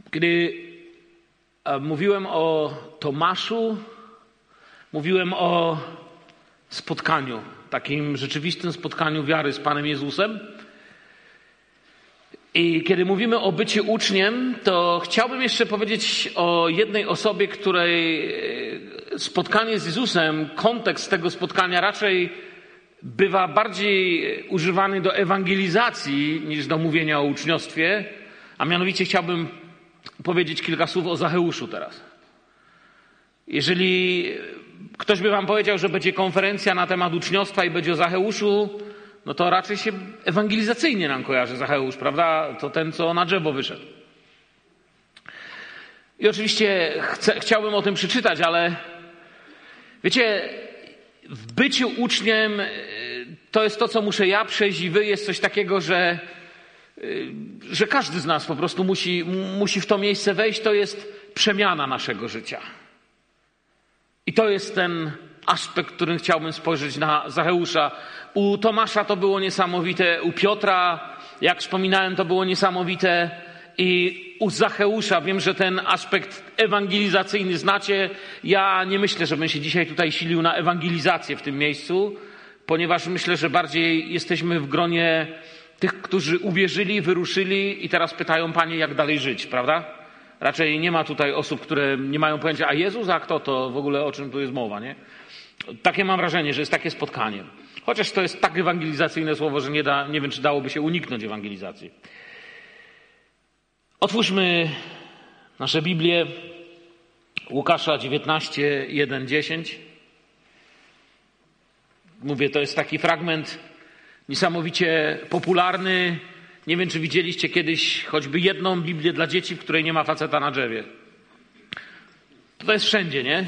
Kiedy mówiłem o Tomaszu, mówiłem o spotkaniu, takim rzeczywistym spotkaniu wiary z Panem Jezusem. I kiedy mówimy o byciu uczniem, to chciałbym jeszcze powiedzieć o jednej osobie, której spotkanie z Jezusem, kontekst tego spotkania raczej bywa bardziej używany do ewangelizacji niż do mówienia o uczniostwie, a mianowicie chciałbym powiedzieć kilka słów o Zacheuszu teraz. Jeżeli ktoś by wam powiedział, że będzie konferencja na temat uczniostwa i będzie o Zacheuszu, no to raczej się ewangelizacyjnie nam kojarzy Zacheusz, prawda? To ten, co na drzewo wyszedł. I oczywiście chciałbym o tym przeczytać, ale wiecie, w byciu uczniem to jest to, co muszę ja przejść i wy. Jest coś takiego, że każdy z nas po prostu musi w to miejsce wejść. To jest przemiana naszego życia. I to jest ten aspekt, którym chciałbym spojrzeć na Zacheusza. U Tomasza to było niesamowite, u Piotra, jak wspominałem, to było niesamowite i u Zacheusza wiem, że ten aspekt ewangelizacyjny znacie. Ja nie myślę, żebym się dzisiaj tutaj silił na ewangelizację w tym miejscu, ponieważ myślę, że bardziej jesteśmy w gronie tych, którzy uwierzyli, wyruszyli i teraz pytają, Panie, jak dalej żyć, prawda? Raczej nie ma tutaj osób, które nie mają pojęcia, a Jezus, a kto to w ogóle, o czym tu jest mowa, nie? Takie mam wrażenie, że jest takie spotkanie. Chociaż to jest tak ewangelizacyjne słowo, że nie wiem, czy dałoby się uniknąć ewangelizacji. Otwórzmy nasze Biblię. Łukasza 19, 1, 10. Mówię, to jest taki fragment niesamowicie popularny. Nie wiem, czy widzieliście kiedyś choćby jedną Biblię dla dzieci, w której nie ma faceta na drzewie. To jest wszędzie, nie?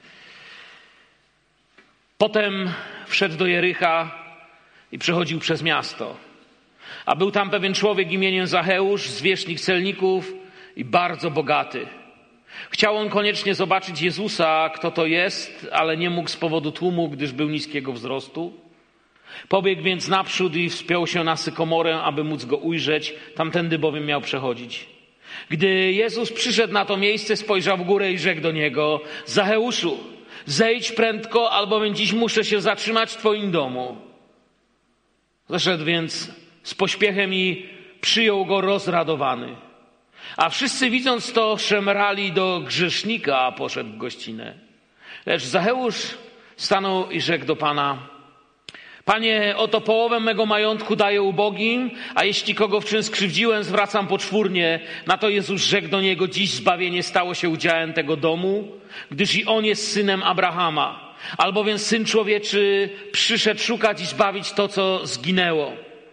Potem wszedł do Jericha i przechodził przez miasto. A był tam pewien człowiek imieniem Zacheusz, zwierzchnik celników i bardzo bogaty. Chciał on koniecznie zobaczyć Jezusa, kto to jest, ale nie mógł z powodu tłumu, gdyż był niskiego wzrostu. Pobiegł więc naprzód i wspiął się na sykomorę, aby móc go ujrzeć, tamtędy bowiem miał przechodzić. Gdy Jezus przyszedł na to miejsce, spojrzał w górę i rzekł do niego: Zacheuszu, zejdź prędko, albowiem dziś muszę się zatrzymać w twoim domu. Zeszedł więc z pośpiechem i przyjął go rozradowany. A wszyscy widząc to szemrali do grzesznika, a poszedł w gościnę. Lecz Zacheusz stanął i rzekł do Pana: Panie, oto połowę mego majątku daję ubogim, a jeśli kogo w czym skrzywdziłem, zwracam poczwórnie. Na to Jezus rzekł do niego: dziś zbawienie stało się udziałem tego domu, gdyż i on jest synem Abrahama. Albowiem Syn Człowieczy przyszedł szukać i zbawić to, co zginęło.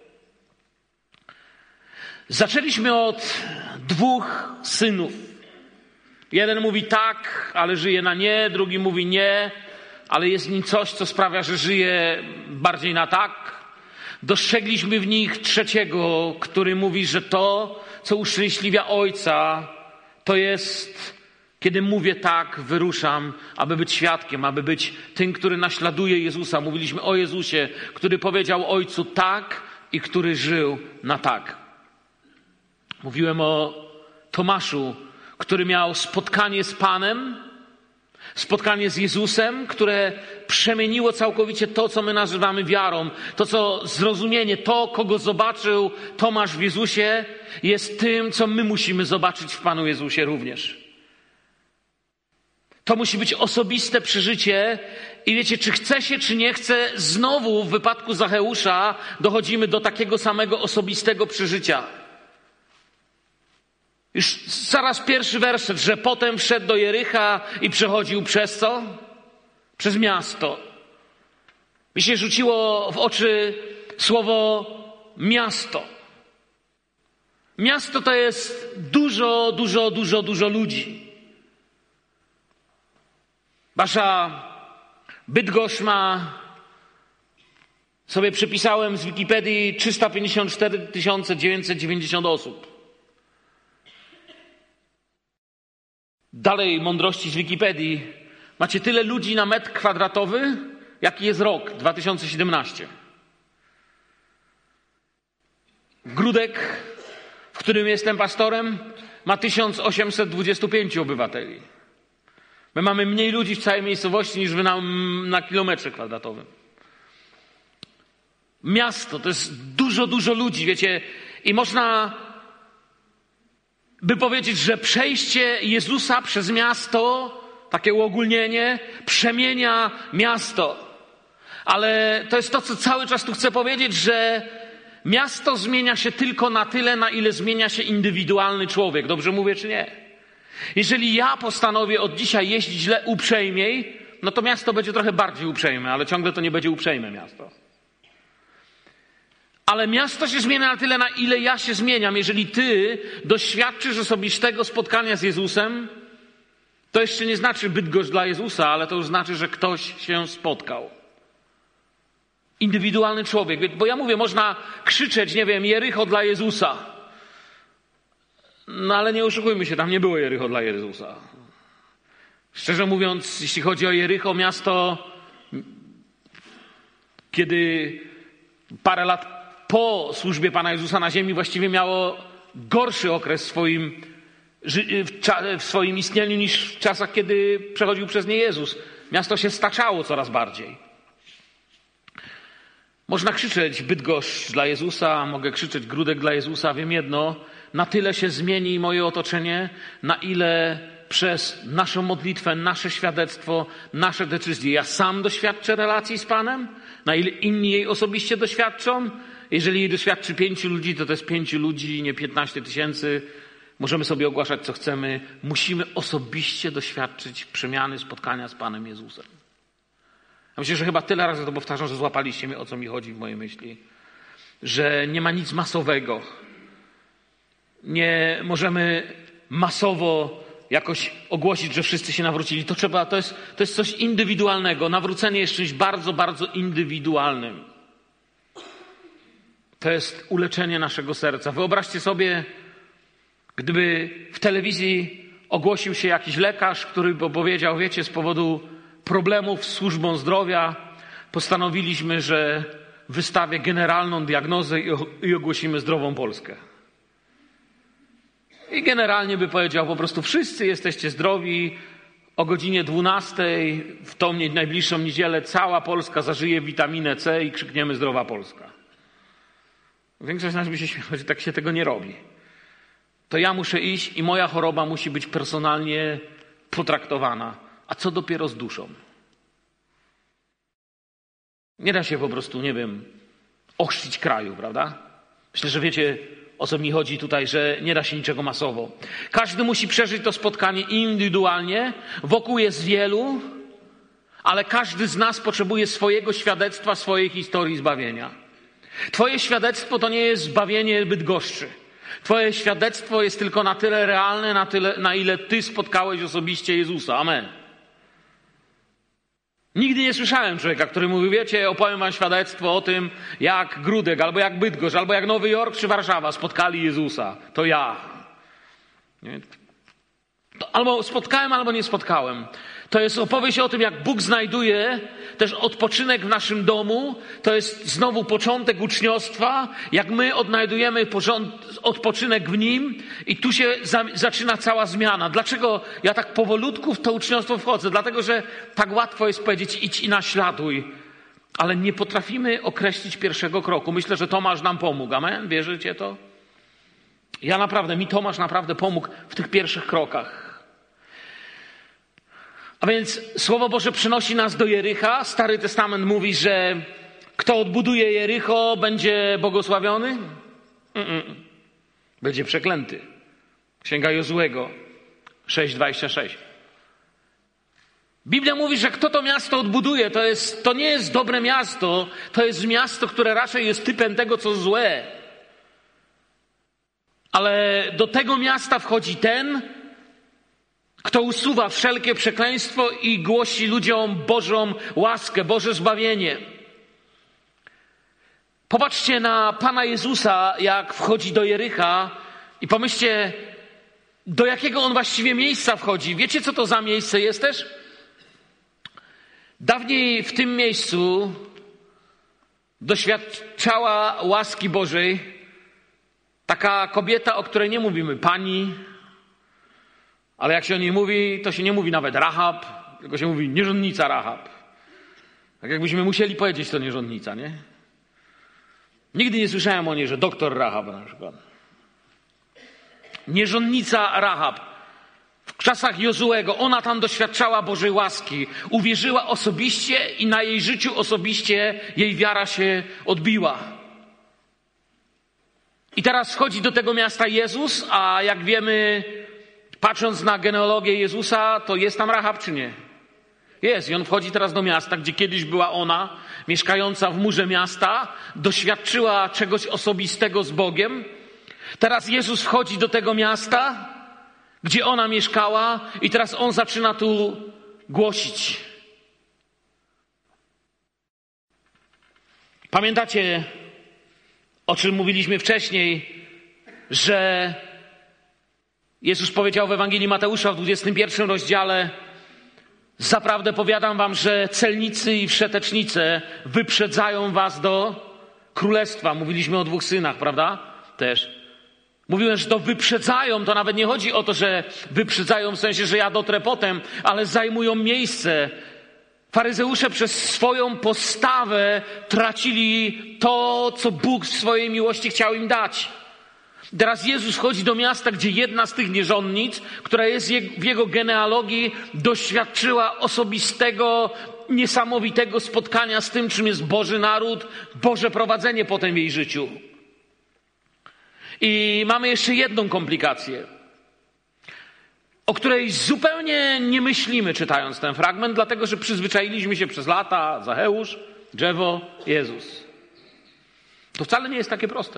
Zaczęliśmy od dwóch synów. Jeden mówi tak, ale żyje na nie, drugi mówi nie, ale jest w nim coś, co sprawia, że żyje bardziej na tak. Dostrzegliśmy w nich trzeciego, który mówi, że to, co uszczęśliwia ojca, to jest, kiedy mówię tak, wyruszam, aby być świadkiem, aby być tym, który naśladuje Jezusa. Mówiliśmy o Jezusie, który powiedział ojcu tak i który żył na tak. Mówiłem o Tomaszu, który miał spotkanie z Panem, spotkanie z Jezusem, które przemieniło całkowicie to, co my nazywamy wiarą. To, co zrozumienie, to, kogo zobaczył Tomasz w Jezusie, jest tym, co my musimy zobaczyć w Panu Jezusie również. To musi być osobiste przeżycie i wiecie, czy chce się, czy nie chce, znowu w wypadku Zacheusza dochodzimy do takiego samego osobistego przeżycia. Już zaraz pierwszy werset, że potem wszedł do Jericha i przechodził przez co? Przez miasto. Mi się rzuciło w oczy słowo miasto. Miasto to jest dużo ludzi. Wasza Bydgoszcz ma, sobie przypisałem z Wikipedii, 354 990 osób. Dalej mądrości z Wikipedii. Macie tyle ludzi na metr kwadratowy, jaki jest rok 2017. Gródek, w którym jestem pastorem, ma 1825 obywateli. My mamy mniej ludzi w całej miejscowości niż wy na kilometrze kwadratowym. Miasto to jest dużo ludzi, wiecie, i można by powiedzieć, że przejście Jezusa przez miasto, takie uogólnienie, przemienia miasto. Ale to jest to, co cały czas tu chcę powiedzieć, że miasto zmienia się tylko na tyle, na ile zmienia się indywidualny człowiek. Dobrze mówię, czy nie? Jeżeli ja postanowię od dzisiaj jeździć uprzejmiej, no to miasto będzie trochę bardziej uprzejme, ale ciągle to nie będzie uprzejme miasto. Ale miasto się zmienia na tyle, na ile ja się zmieniam. Jeżeli ty doświadczysz osobistego spotkania z Jezusem, to jeszcze nie znaczy Bydgoszcz dla Jezusa, ale to już znaczy, że ktoś się spotkał. Indywidualny człowiek. Bo ja mówię, można krzyczeć, nie wiem, Jericho dla Jezusa. No ale nie oszukujmy się, tam nie było Jericho dla Jezusa. Szczerze mówiąc, jeśli chodzi o Jericho, miasto, kiedy parę lat po służbie Pana Jezusa na ziemi właściwie miało gorszy okres w swoim istnieniu niż w czasach, kiedy przechodził przez nie Jezus. Miasto się staczało coraz bardziej. Można krzyczeć Bydgoszcz dla Jezusa, mogę krzyczeć Gródek dla Jezusa. Wiem jedno, na tyle się zmieni moje otoczenie, na ile przez naszą modlitwę, nasze świadectwo, nasze decyzje ja sam doświadczę relacji z Panem, na ile inni jej osobiście doświadczą. Jeżeli jej doświadczy 5 ludzi, to jest 5 ludzi, nie 15 000. Możemy sobie ogłaszać, co chcemy. Musimy osobiście doświadczyć przemiany, spotkania z Panem Jezusem. Ja myślę, że chyba tyle razy to powtarzam, że złapaliście mnie, o co mi chodzi w mojej myśli. Że nie ma nic masowego. Nie możemy masowo jakoś ogłosić, że wszyscy się nawrócili. To jest coś indywidualnego. Nawrócenie jest czymś bardzo indywidualnym. To jest uleczenie naszego serca. Wyobraźcie sobie, gdyby w telewizji ogłosił się jakiś lekarz, który by powiedział, wiecie, z powodu problemów z służbą zdrowia postanowiliśmy, że wystawię generalną diagnozę i ogłosimy zdrową Polskę. I generalnie by powiedział po prostu, wszyscy jesteście zdrowi, o godzinie 12 w tą najbliższą niedzielę cała Polska zażyje witaminę C i krzykniemy zdrowa Polska. Większość z nas by się śmiała, że tak się tego nie robi. To ja muszę iść i moja choroba musi być personalnie potraktowana. A co dopiero z duszą? Nie da się po prostu, nie wiem, ochrzcić kraju, prawda? Myślę, że wiecie, o co mi chodzi tutaj, że nie da się niczego masowo. Każdy musi przeżyć to spotkanie indywidualnie. Wokół jest wielu, ale każdy z nas potrzebuje swojego świadectwa, swojej historii zbawienia. Twoje świadectwo to nie jest zbawienie Bydgoszczy. Twoje świadectwo jest tylko na tyle realne, na ile ty spotkałeś osobiście Jezusa. Amen. Nigdy nie słyszałem człowieka, który mówił, wiecie, opowiem wam świadectwo o tym, jak Gródek, albo jak Bydgoszcz, albo jak Nowy Jork czy Warszawa spotkali Jezusa. To ja. Nie? Albo spotkałem, albo nie spotkałem. To jest opowieść o tym, jak Bóg znajduje też odpoczynek w naszym domu. To jest znowu początek uczniostwa, jak my odnajdujemy odpoczynek w Nim i tu się zaczyna cała zmiana. Dlaczego ja tak powolutku w to uczniostwo wchodzę? Dlatego, że tak łatwo jest powiedzieć idź i naśladuj, ale nie potrafimy określić pierwszego kroku. Myślę, że Tomasz nam pomógł. Amen? Wierzycie to? Mi Tomasz naprawdę pomógł w tych pierwszych krokach. A więc Słowo Boże przynosi nas do Jericha. Stary Testament mówi, że kto odbuduje Jericho, będzie błogosławiony? Będzie przeklęty. Księga Jozuego 6:26. Biblia mówi, że kto to miasto odbuduje, to nie jest dobre miasto, to jest miasto, które raczej jest typem tego, co złe. Ale do tego miasta wchodzi ten, kto usuwa wszelkie przekleństwo i głosi ludziom Bożą łaskę, Boże zbawienie. Popatrzcie na Pana Jezusa, jak wchodzi do Jericha i pomyślcie, do jakiego On właściwie miejsca wchodzi. Wiecie, co to za miejsce jest też? Dawniej w tym miejscu doświadczała łaski Bożej taka kobieta, o której nie mówimy pani, Ale jak się o niej mówi, to się nie mówi nawet Rahab, tylko się mówi nierządnica Rahab. Tak jakbyśmy musieli powiedzieć, to nierządnica, nie? Nigdy nie słyszałem o niej, że doktor Rahab na przykład. Nierządnica Rahab. W czasach Jozuego ona tam doświadczała Bożej łaski. Uwierzyła osobiście i na jej życiu osobiście jej wiara się odbiła. I teraz wchodzi do tego miasta Jezus, a jak wiemy, patrząc na genealogię Jezusa, to jest tam Rahab czy nie? Jest. I on wchodzi teraz do miasta, gdzie kiedyś była ona, mieszkająca w murze miasta, doświadczyła czegoś osobistego z Bogiem. Teraz Jezus wchodzi do tego miasta, gdzie ona mieszkała i teraz on zaczyna tu głosić. Pamiętacie, o czym mówiliśmy wcześniej, że Jezus powiedział w Ewangelii Mateusza w 21 rozdziale: zaprawdę powiadam wam, że celnicy i wszetecznice wyprzedzają was do królestwa. Mówiliśmy o 2 synach, prawda? Też. Mówiłem, że to wyprzedzają, to nawet nie chodzi o to, że wyprzedzają w sensie, że ja dotrę potem, ale zajmują miejsce. Faryzeusze przez swoją postawę tracili to, co Bóg w swojej miłości chciał im dać. Teraz Jezus wchodzi do miasta, gdzie jedna z tych nierządnic, która jest w jego genealogii, doświadczyła osobistego, niesamowitego spotkania z tym, czym jest Boży naród, Boże prowadzenie potem w jej życiu. I mamy jeszcze jedną komplikację, o której zupełnie nie myślimy, czytając ten fragment, dlatego że przyzwyczailiśmy się przez lata: Zacheusz, drzewo, Jezus. To wcale nie jest takie proste.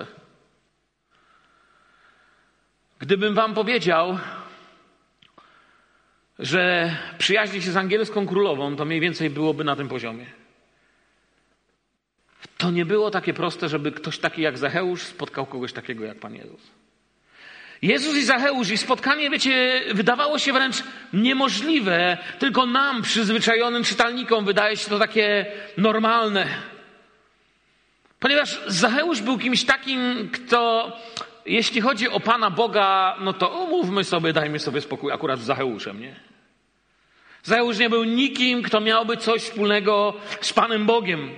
Gdybym wam powiedział, że przyjaźni się z angielską królową, to mniej więcej byłoby na tym poziomie. To nie było takie proste, żeby ktoś taki jak Zacheusz spotkał kogoś takiego jak Pan Jezus. Jezus i Zacheusz, ich spotkanie, wiecie, wydawało się wręcz niemożliwe. Tylko nam, przyzwyczajonym czytelnikom, wydaje się to takie normalne. Ponieważ Zacheusz był kimś takim, kto, jeśli chodzi o Pana Boga, no to umówmy sobie, dajmy sobie spokój akurat z Zacheuszem, nie? Zacheusz nie był nikim, kto miałby coś wspólnego z Panem Bogiem.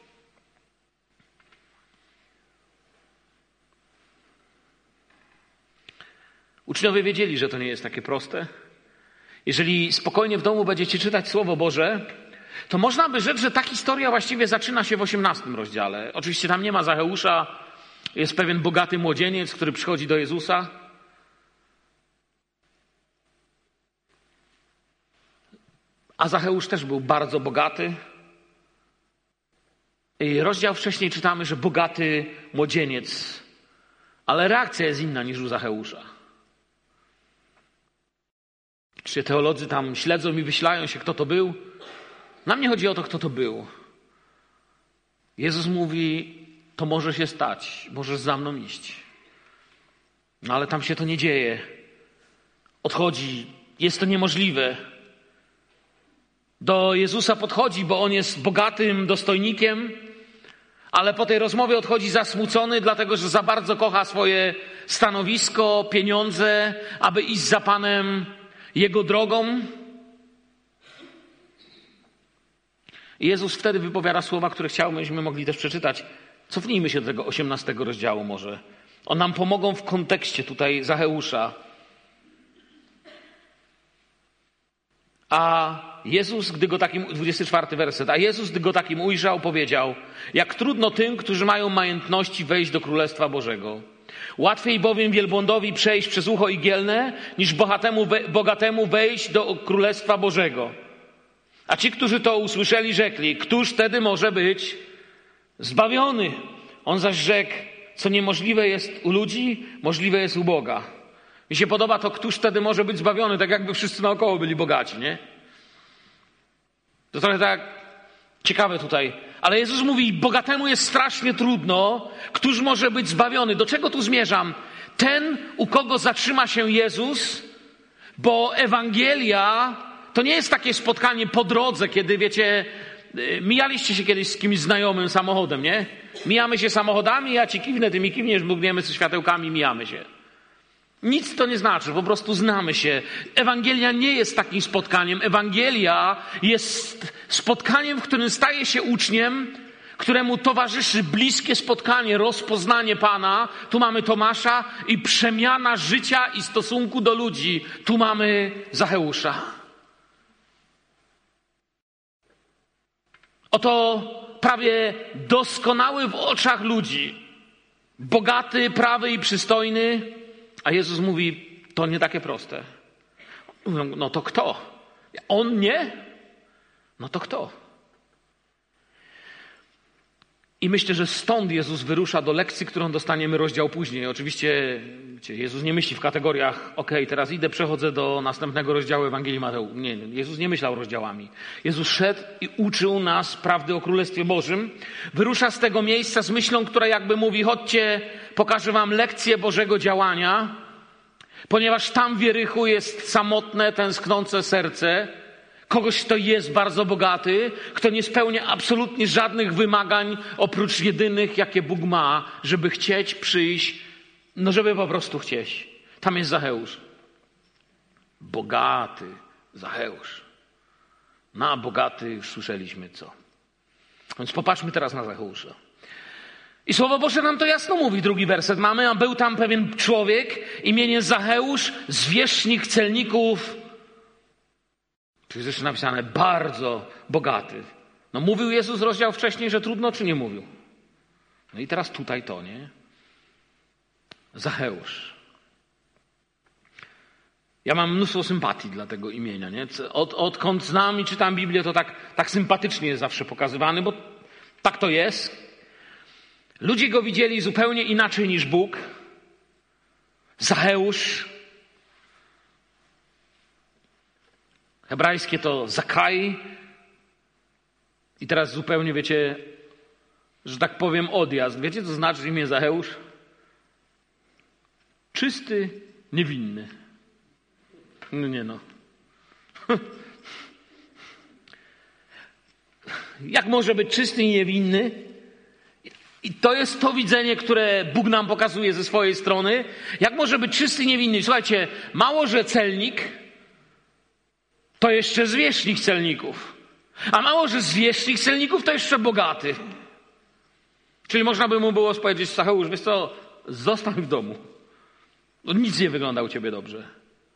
Uczniowie wiedzieli, że to nie jest takie proste. Jeżeli spokojnie w domu będziecie czytać Słowo Boże, to można by rzec, że ta historia właściwie zaczyna się w 18 rozdziale. Oczywiście tam nie ma Zacheusza, jest pewien bogaty młodzieniec, który przychodzi do Jezusa. A Zacheusz też był bardzo bogaty. I rozdział wcześniej czytamy, że bogaty młodzieniec. Ale reakcja jest inna niż u Zacheusza. Czy teolodzy tam śledzą i wyślają się, kto to był? Nam nie chodzi o to, kto to był. Jezus mówi: to może się stać, możesz za mną iść. No ale tam się to nie dzieje. Odchodzi, jest to niemożliwe. Do Jezusa podchodzi, bo on jest bogatym dostojnikiem, ale po tej rozmowie odchodzi zasmucony, dlatego że za bardzo kocha swoje stanowisko, pieniądze, aby iść za Panem Jego drogą. I Jezus wtedy wypowiada słowa, które chciałbyśmy mogli też przeczytać. Cofnijmy się do tego 18 rozdziału może. One nam pomogą w kontekście tutaj Zacheusza. A Jezus, gdy go takim, 24 werset, a Jezus, gdy go takim ujrzał, powiedział: jak trudno tym, którzy mają majątności, wejść do Królestwa Bożego. Łatwiej bowiem wielbłądowi przejść przez ucho igielne, niż bogatemu wejść do Królestwa Bożego. A ci, którzy to usłyszeli, rzekli: któż wtedy może być zbawiony? On zaś rzekł: co niemożliwe jest u ludzi, możliwe jest u Boga. Mi się podoba to, któż wtedy może być zbawiony, tak jakby wszyscy naokoło byli bogaci, nie? To trochę tak ciekawe tutaj. Ale Jezus mówi: bogatemu jest strasznie trudno, któż może być zbawiony? Do czego tu zmierzam? Ten, u kogo zatrzyma się Jezus, bo Ewangelia to nie jest takie spotkanie po drodze, kiedy, wiecie, mijaliście się kiedyś z kimś znajomym samochodem, nie? Mijamy się samochodami, ja ci kiwnę, ty mi kiwniesz, mrugniemy ze światełkami, mijamy się. Nic to nie znaczy, po prostu znamy się. Ewangelia nie jest takim spotkaniem. Ewangelia jest spotkaniem, w którym staje się uczniem, któremu towarzyszy bliskie spotkanie, rozpoznanie Pana. Tu mamy Tomasza i przemiana życia i stosunku do ludzi. Tu mamy Zacheusza. Oto prawie doskonały w oczach ludzi, bogaty, prawy i przystojny, a Jezus mówi, to nie takie proste. Mówią, no to kto? On nie? No to kto? I myślę, że stąd Jezus wyrusza do lekcji, którą dostaniemy rozdział później. Oczywiście Jezus nie myśli w kategoriach, teraz idę, przechodzę do następnego rozdziału Ewangelii Mateusza. Nie, Jezus nie myślał rozdziałami. Jezus szedł i uczył nas prawdy o Królestwie Bożym. Wyrusza z tego miejsca z myślą, która jakby mówi, chodźcie, pokażę wam lekcję Bożego działania, ponieważ tam w Jerychu jest samotne, tęsknące serce kogoś, kto jest bardzo bogaty, kto nie spełnia absolutnie żadnych wymagań, oprócz jedynych, jakie Bóg ma, żeby chcieć przyjść, żeby po prostu chcieć. Tam jest Zacheusz. Bogaty Zacheusz. Na bogaty już słyszeliśmy co. Więc popatrzmy teraz na Zacheusza. I Słowo Boże nam to jasno mówi, 2 werset mamy, a był tam pewien człowiek imieniem Zacheusz, zwierzchnik celników. Tu jest jeszcze napisane, bardzo bogaty. No mówił Jezus rozdział wcześniej, że trudno, czy nie mówił? No i teraz tutaj to, nie? Zacheusz. Ja mam mnóstwo sympatii dla tego imienia, nie? Odkąd znam i czytam Biblię, to tak sympatycznie jest zawsze pokazywany, bo tak to jest. Ludzie go widzieli zupełnie inaczej niż Bóg. Zacheusz. Hebrajskie to Zakai. I teraz zupełnie wiecie, że tak powiem odjazd. Wiecie, co znaczy imię Zacheusz? Czysty, niewinny. No nie no. Jak może być czysty i niewinny? I to jest to widzenie, które Bóg nam pokazuje ze swojej strony. Jak może być czysty i niewinny? Słuchajcie, mało, że celnik, to jeszcze zwierzchnik celników. A mało, że zwierzchnik celników, to jeszcze bogaty. Czyli można by mu było powiedzieć, Zacheusz, wiesz co, zostań w domu. No, nic nie wygląda u ciebie dobrze.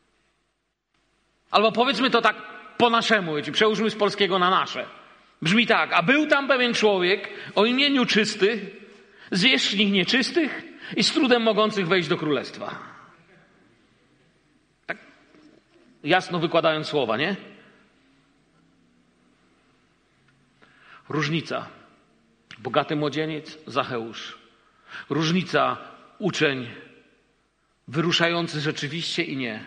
Albo powiedzmy to tak po naszemu, przełóżmy z polskiego na nasze. Brzmi tak, a był tam pewien człowiek o imieniu Czysty, zwierzchnik nieczystych i z trudem mogących wejść do królestwa. Tak jasno wykładając słowa, nie? Różnica. Bogaty młodzieniec, Zacheusz. Różnica, uczeń, wyruszający rzeczywiście i nie.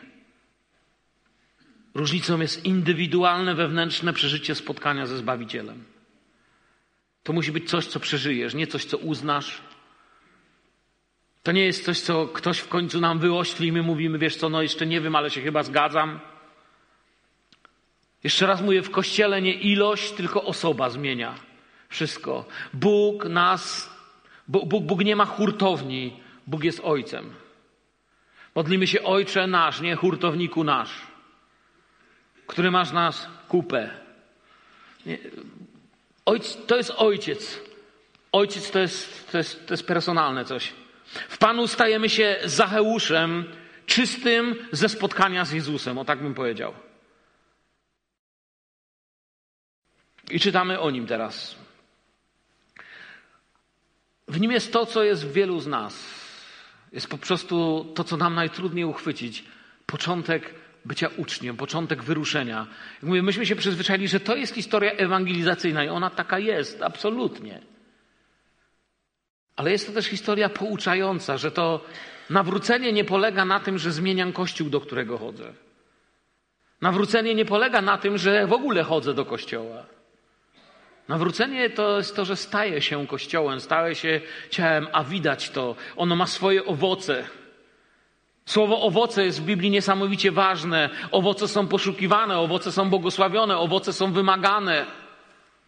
Różnicą jest indywidualne, wewnętrzne przeżycie spotkania ze Zbawicielem. To musi być coś, co przeżyjesz, nie coś, co uznasz. To nie jest coś, co ktoś w końcu nam wyośli i my mówimy, wiesz co, no jeszcze nie wiem, ale się chyba zgadzam. Jeszcze raz mówię, w Kościele nie ilość, tylko osoba zmienia wszystko. Bóg nie ma hurtowni, Bóg jest Ojcem. Modlimy się, Ojcze nasz, nie hurtowniku nasz, który masz nas kupę. To jest Ojciec. Ojciec to jest personalne coś. W Panu stajemy się Zacheuszem, czystym ze spotkania z Jezusem. O tak bym powiedział. I czytamy o nim teraz. W nim jest to, co jest w wielu z nas. Jest po prostu to, co nam najtrudniej uchwycić. Początek bycia uczniem, początek wyruszenia. Jak mówię, myśmy się przyzwyczaili, że to jest historia ewangelizacyjna i ona taka jest, absolutnie. Ale jest to też historia pouczająca, że to nawrócenie nie polega na tym, że zmieniam kościół, do którego chodzę. Nawrócenie nie polega na tym, że w ogóle chodzę do kościoła. Nawrócenie to jest to, że staję się kościołem, staję się ciałem, a widać to. Ono ma swoje owoce. Słowo owoce jest w Biblii niesamowicie ważne. Owoce są poszukiwane, owoce są błogosławione, owoce są wymagane.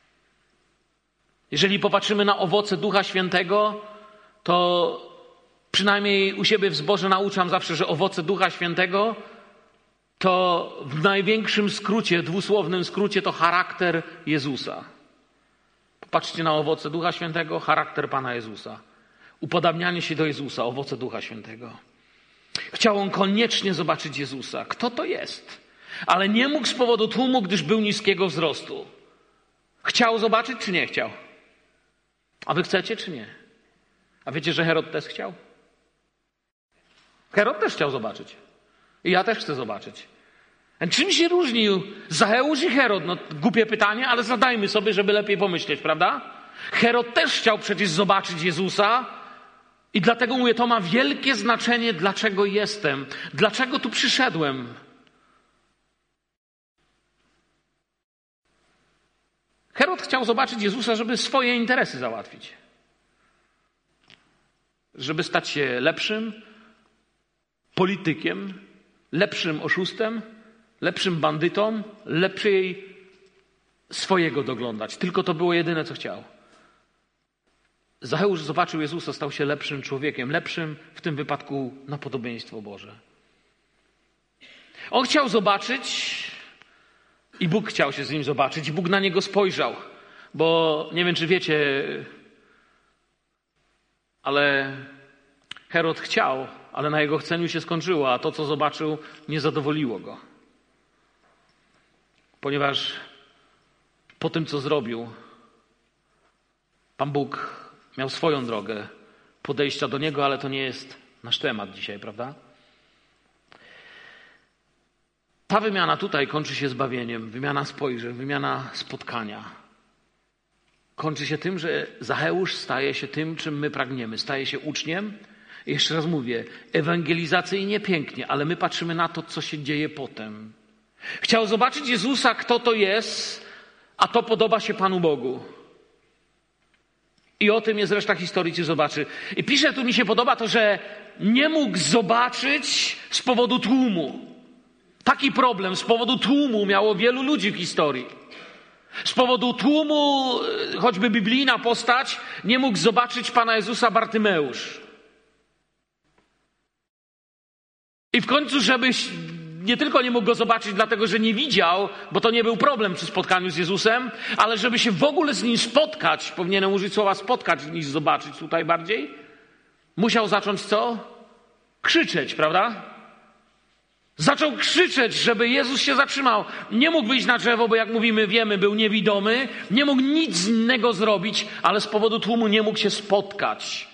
Jeżeli popatrzymy na owoce Ducha Świętego, to przynajmniej u siebie w zborze nauczam zawsze, że owoce Ducha Świętego to w największym skrócie, dwusłownym skrócie to charakter Jezusa. Popatrzcie na owoce Ducha Świętego, charakter Pana Jezusa. Upodabnianie się do Jezusa, owoce Ducha Świętego. Chciał on koniecznie zobaczyć Jezusa. Kto to jest? Ale nie mógł z powodu tłumu, gdyż był niskiego wzrostu. Chciał zobaczyć, czy nie chciał? A wy chcecie, czy nie? A wiecie, że Herod też chciał? Herod też chciał zobaczyć. I ja też chcę zobaczyć. A czym się różnił Zacheusz i Herod? No, głupie pytanie, ale zadajmy sobie, żeby lepiej pomyśleć, prawda? Herod też chciał przecież zobaczyć Jezusa i dlatego mówię, to ma wielkie znaczenie, dlaczego jestem, dlaczego tu przyszedłem. Herod chciał zobaczyć Jezusa, żeby swoje interesy załatwić. Żeby stać się lepszym politykiem, lepszym oszustem, lepszym bandytą, lepiej swojego doglądać. Tylko to było jedyne, co chciał. Zacheusz zobaczył Jezusa, stał się lepszym człowiekiem, lepszym w tym wypadku na podobieństwo Boże. On chciał zobaczyć i Bóg chciał się z nim zobaczyć i Bóg na niego spojrzał, bo nie wiem, czy wiecie, ale Herod chciał, ale na jego chceniu się skończyło, a to, co zobaczył, nie zadowoliło go. Ponieważ po tym, co zrobił, Pan Bóg miał swoją drogę podejścia do niego, ale to nie jest nasz temat dzisiaj, prawda? Ta wymiana tutaj kończy się zbawieniem, wymiana spojrzeń, wymiana spotkania. Kończy się tym, że Zacheusz staje się tym, czym my pragniemy. Staje się uczniem. I jeszcze raz mówię, ewangelizacyjnie pięknie, ale my patrzymy na to, co się dzieje potem. Chciał zobaczyć Jezusa, kto to jest, a to podoba się Panu Bogu. I o tym jest reszta historii, ci zobaczy. I pisze, tu mi się podoba to, że nie mógł zobaczyć z powodu tłumu. Taki problem z powodu tłumu miało wielu ludzi w historii. Z powodu tłumu, choćby biblijna postać, nie mógł zobaczyć Pana Jezusa Bartymeusz. I w końcu, żebyś nie tylko nie mógł go zobaczyć dlatego, że nie widział, bo to nie był problem przy spotkaniu z Jezusem, ale żeby się w ogóle z nim spotkać, powinienem użyć słowa spotkać niż zobaczyć tutaj bardziej, musiał zacząć co? Krzyczeć, prawda? Zaczął krzyczeć, żeby Jezus się zatrzymał. Nie mógł wyjść na drzewo, bo jak mówimy, wiemy, był niewidomy. Nie mógł nic innego zrobić, ale z powodu tłumu nie mógł się spotkać.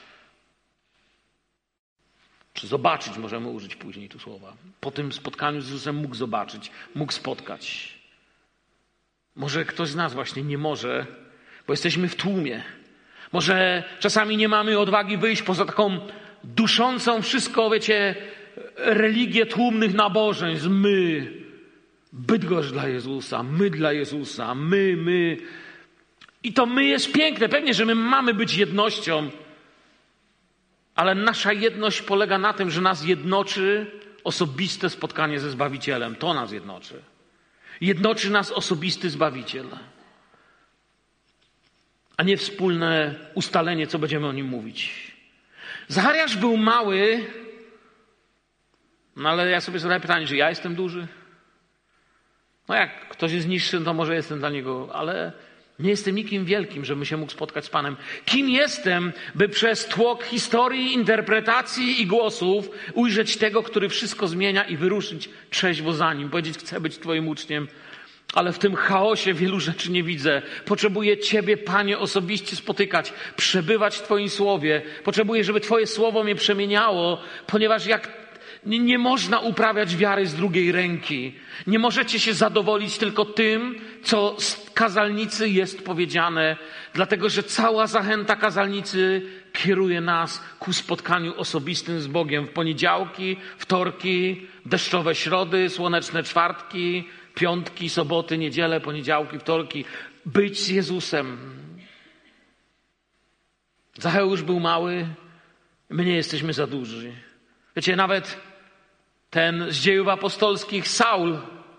Czy zobaczyć, możemy użyć później tu słowa. Po tym spotkaniu z Jezusem mógł zobaczyć, mógł spotkać. Może ktoś z nas właśnie nie może, bo jesteśmy w tłumie. Może czasami nie mamy odwagi wyjść poza taką duszącą wszystko, wiecie, religię tłumnych nabożeństw. My, Bydgoszcz dla Jezusa, my dla Jezusa, my. I to my jest piękne. Pewnie, że my mamy być jednością, ale nasza jedność polega na tym, że nas jednoczy osobiste spotkanie ze Zbawicielem. To nas jednoczy. Jednoczy nas osobisty Zbawiciel, a nie wspólne ustalenie, co będziemy o nim mówić. Zachariasz był mały, no ale ja sobie zadaję pytanie, czy ja jestem duży? No jak ktoś jest niższy, to może jestem dla niego, ale nie jestem nikim wielkim, żebym się mógł spotkać z Panem. Kim jestem, by przez tłok historii, interpretacji i głosów ujrzeć tego, który wszystko zmienia i wyruszyć trzeźwo za nim. Powiedzieć, chcę być Twoim uczniem, ale w tym chaosie wielu rzeczy nie widzę. Potrzebuję Ciebie, Panie, osobiście spotykać, przebywać w Twoim Słowie. Potrzebuję, żeby Twoje Słowo mnie przemieniało, ponieważ nie można uprawiać wiary z drugiej ręki. Nie możecie się zadowolić tylko tym, co z kazalnicy jest powiedziane, dlatego że cała zachęta kazalnicy kieruje nas ku spotkaniu osobistym z Bogiem w poniedziałki, wtorki, deszczowe środy, słoneczne czwartki, piątki, soboty, niedziele, poniedziałki, wtorki. Być z Jezusem. Zacheusz był mały, my nie jesteśmy za duży. Wiecie, nawet ten z Dziejów Apostolskich Saul,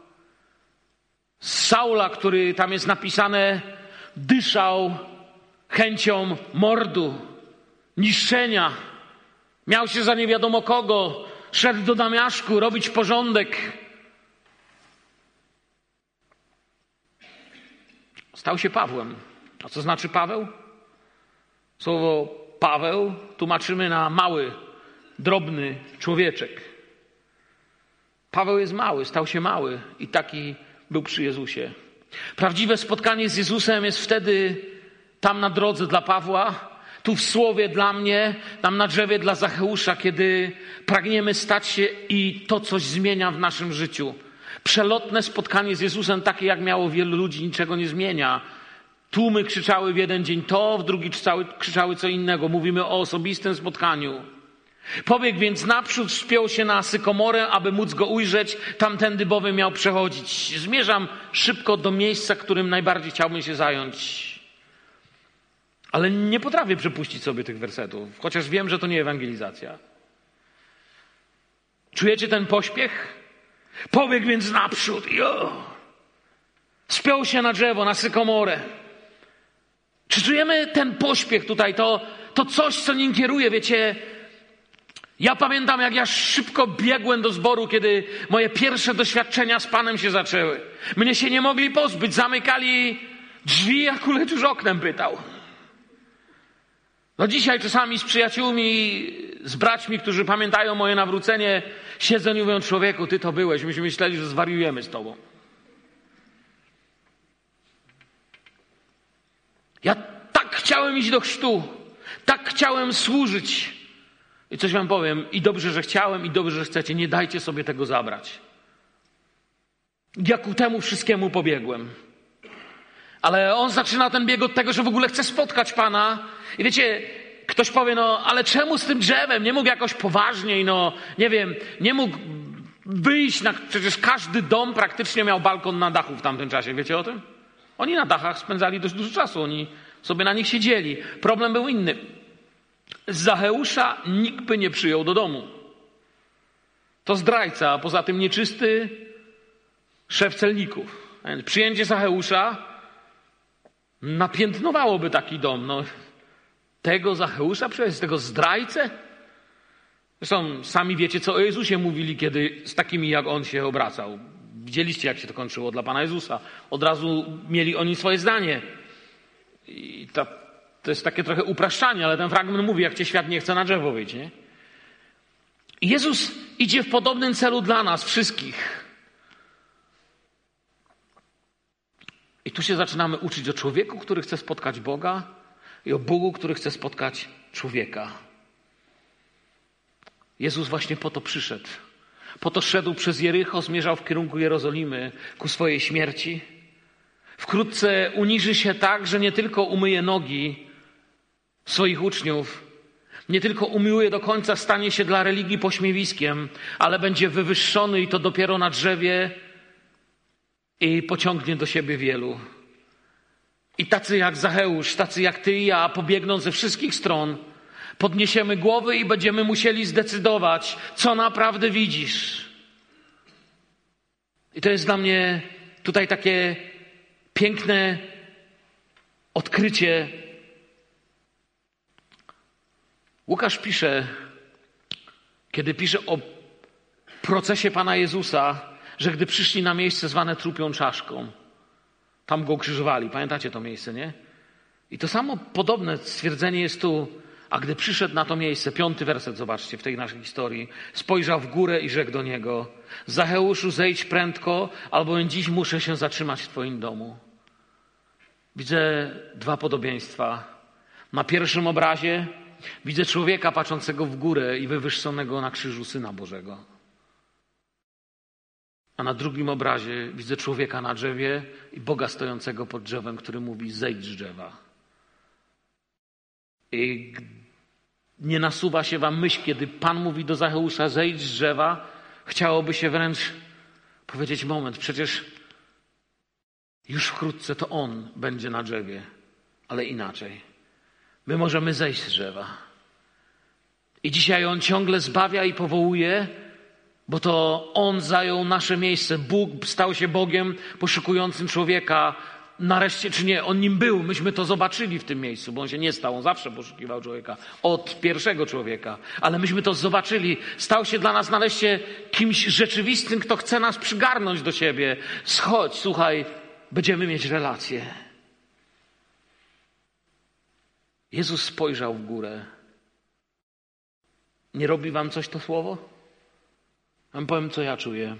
z Saula, który tam jest napisane, dyszał chęcią mordu, niszczenia. Miał się za nie wiadomo kogo. Szedł do Damaszku robić porządek. Stał się Pawłem. A co znaczy Paweł? Słowo Paweł tłumaczymy na mały, drobny człowieczek. Paweł jest mały, stał się mały i taki był przy Jezusie. Prawdziwe spotkanie z Jezusem jest wtedy tam na drodze dla Pawła, tu w słowie dla mnie, tam na drzewie dla Zacheusza, kiedy pragniemy stać się i to coś zmienia w naszym życiu. Przelotne spotkanie z Jezusem, takie jak miało wielu ludzi, niczego nie zmienia. Tłumy krzyczały w jeden dzień to, w drugi krzyczały co innego. Mówimy o osobistym spotkaniu. Pobiegł więc naprzód, wspiął się na sykomorę, aby móc go ujrzeć, tamtędy bowiem miał przechodzić. Zmierzam szybko do miejsca, którym najbardziej chciałbym się zająć. Ale nie potrafię przepuścić sobie tych wersetów, chociaż wiem, że to nie ewangelizacja. Czujecie ten pośpiech? Pobiegł więc naprzód. Spiął się na drzewo, na sykomorę. Czy czujemy ten pośpiech tutaj, to coś, co nim kieruje, wiecie? Ja pamiętam, jak ja szybko biegłem do zboru, kiedy moje pierwsze doświadczenia z Panem się zaczęły. Mnie się nie mogli pozbyć, zamykali drzwi, a Kulec już oknem pytał. No dzisiaj czasami z przyjaciółmi, z braćmi, którzy pamiętają moje nawrócenie, siedzą i mówią: człowieku, ty to byłeś, myśmy myśleli, że zwariujemy z tobą. Ja tak chciałem iść do chrztu, tak chciałem służyć. I coś wam powiem, i dobrze, że chciałem, i dobrze, że chcecie, nie dajcie sobie tego zabrać. Ja ku temu wszystkiemu pobiegłem. Ale on zaczyna ten bieg od tego, że w ogóle chce spotkać Pana. I wiecie, ktoś powie: no ale czemu z tym drzewem? Nie mógł jakoś poważniej, nie wiem, nie mógł wyjść przecież każdy dom praktycznie miał balkon na dachu w tamtym czasie. Wiecie o tym? Oni na dachach spędzali dość dużo czasu, oni sobie na nich siedzieli. Problem był inny. Zacheusza nikt by nie przyjął do domu. To zdrajca, a poza tym nieczysty szef celników. A więc przyjęcie Zacheusza napiętnowałoby taki dom. Tego Zacheusza przyjąć, tego zdrajcę? Zresztą sami wiecie, co o Jezusie mówili, kiedy z takimi jak on się obracał. Widzieliście, jak się to kończyło dla Pana Jezusa. Od razu mieli oni swoje zdanie. I to jest takie trochę upraszczanie, ale ten fragment mówi: jak cię świat nie chce, na drzewo wyjść, nie? I Jezus idzie w podobnym celu dla nas wszystkich. I tu się zaczynamy uczyć o człowieku, który chce spotkać Boga, i o Bogu, który chce spotkać człowieka. Jezus właśnie po to przyszedł. Po to szedł przez Jericho, zmierzał w kierunku Jerozolimy ku swojej śmierci. Wkrótce uniży się tak, że nie tylko umyje nogi swoich uczniów, nie tylko umiłuje do końca, stanie się dla religii pośmiewiskiem, ale będzie wywyższony, i to dopiero na drzewie, i pociągnie do siebie wielu. I tacy jak Zacheusz, tacy jak ty i ja, pobiegną ze wszystkich stron, podniesiemy głowy i będziemy musieli zdecydować, co naprawdę widzisz. I to jest dla mnie tutaj takie piękne odkrycie. Łukasz pisze, kiedy pisze o procesie Pana Jezusa, że gdy przyszli na miejsce zwane trupią czaszką, tam go ukrzyżowali. Pamiętacie to miejsce, nie? I to samo podobne stwierdzenie jest tu. A gdy przyszedł na to miejsce, 5 werset, zobaczcie, w tej naszej historii, spojrzał w górę i rzekł do niego: Zacheuszu, zejdź prędko, albowiem dziś muszę się zatrzymać w twoim domu. Widzę 2 podobieństwa. Na pierwszym obrazie widzę człowieka patrzącego w górę i wywyższonego na krzyżu Syna Bożego. A na drugim obrazie widzę człowieka na drzewie i Boga stojącego pod drzewem, który mówi: zejdź z drzewa. I nie nasuwa się wam myśl, kiedy Pan mówi do Zacheusza: zejdź z drzewa, chciałoby się wręcz powiedzieć: moment, przecież już wkrótce to on będzie na drzewie, ale inaczej. My możemy zejść z drzewa. I dzisiaj on ciągle zbawia i powołuje, bo to on zajął nasze miejsce. Bóg stał się Bogiem poszukującym człowieka nareszcie, czy nie, on nim był, myśmy to zobaczyli w tym miejscu, bo on się nie stał, on zawsze poszukiwał człowieka, od pierwszego człowieka, ale myśmy to zobaczyli, stał się dla nas nareszcie kimś rzeczywistym, kto chce nas przygarnąć do siebie. Schodź, słuchaj, będziemy mieć relacje. Jezus spojrzał w górę. Nie robi wam coś to słowo? Ja wam powiem, co ja czuję.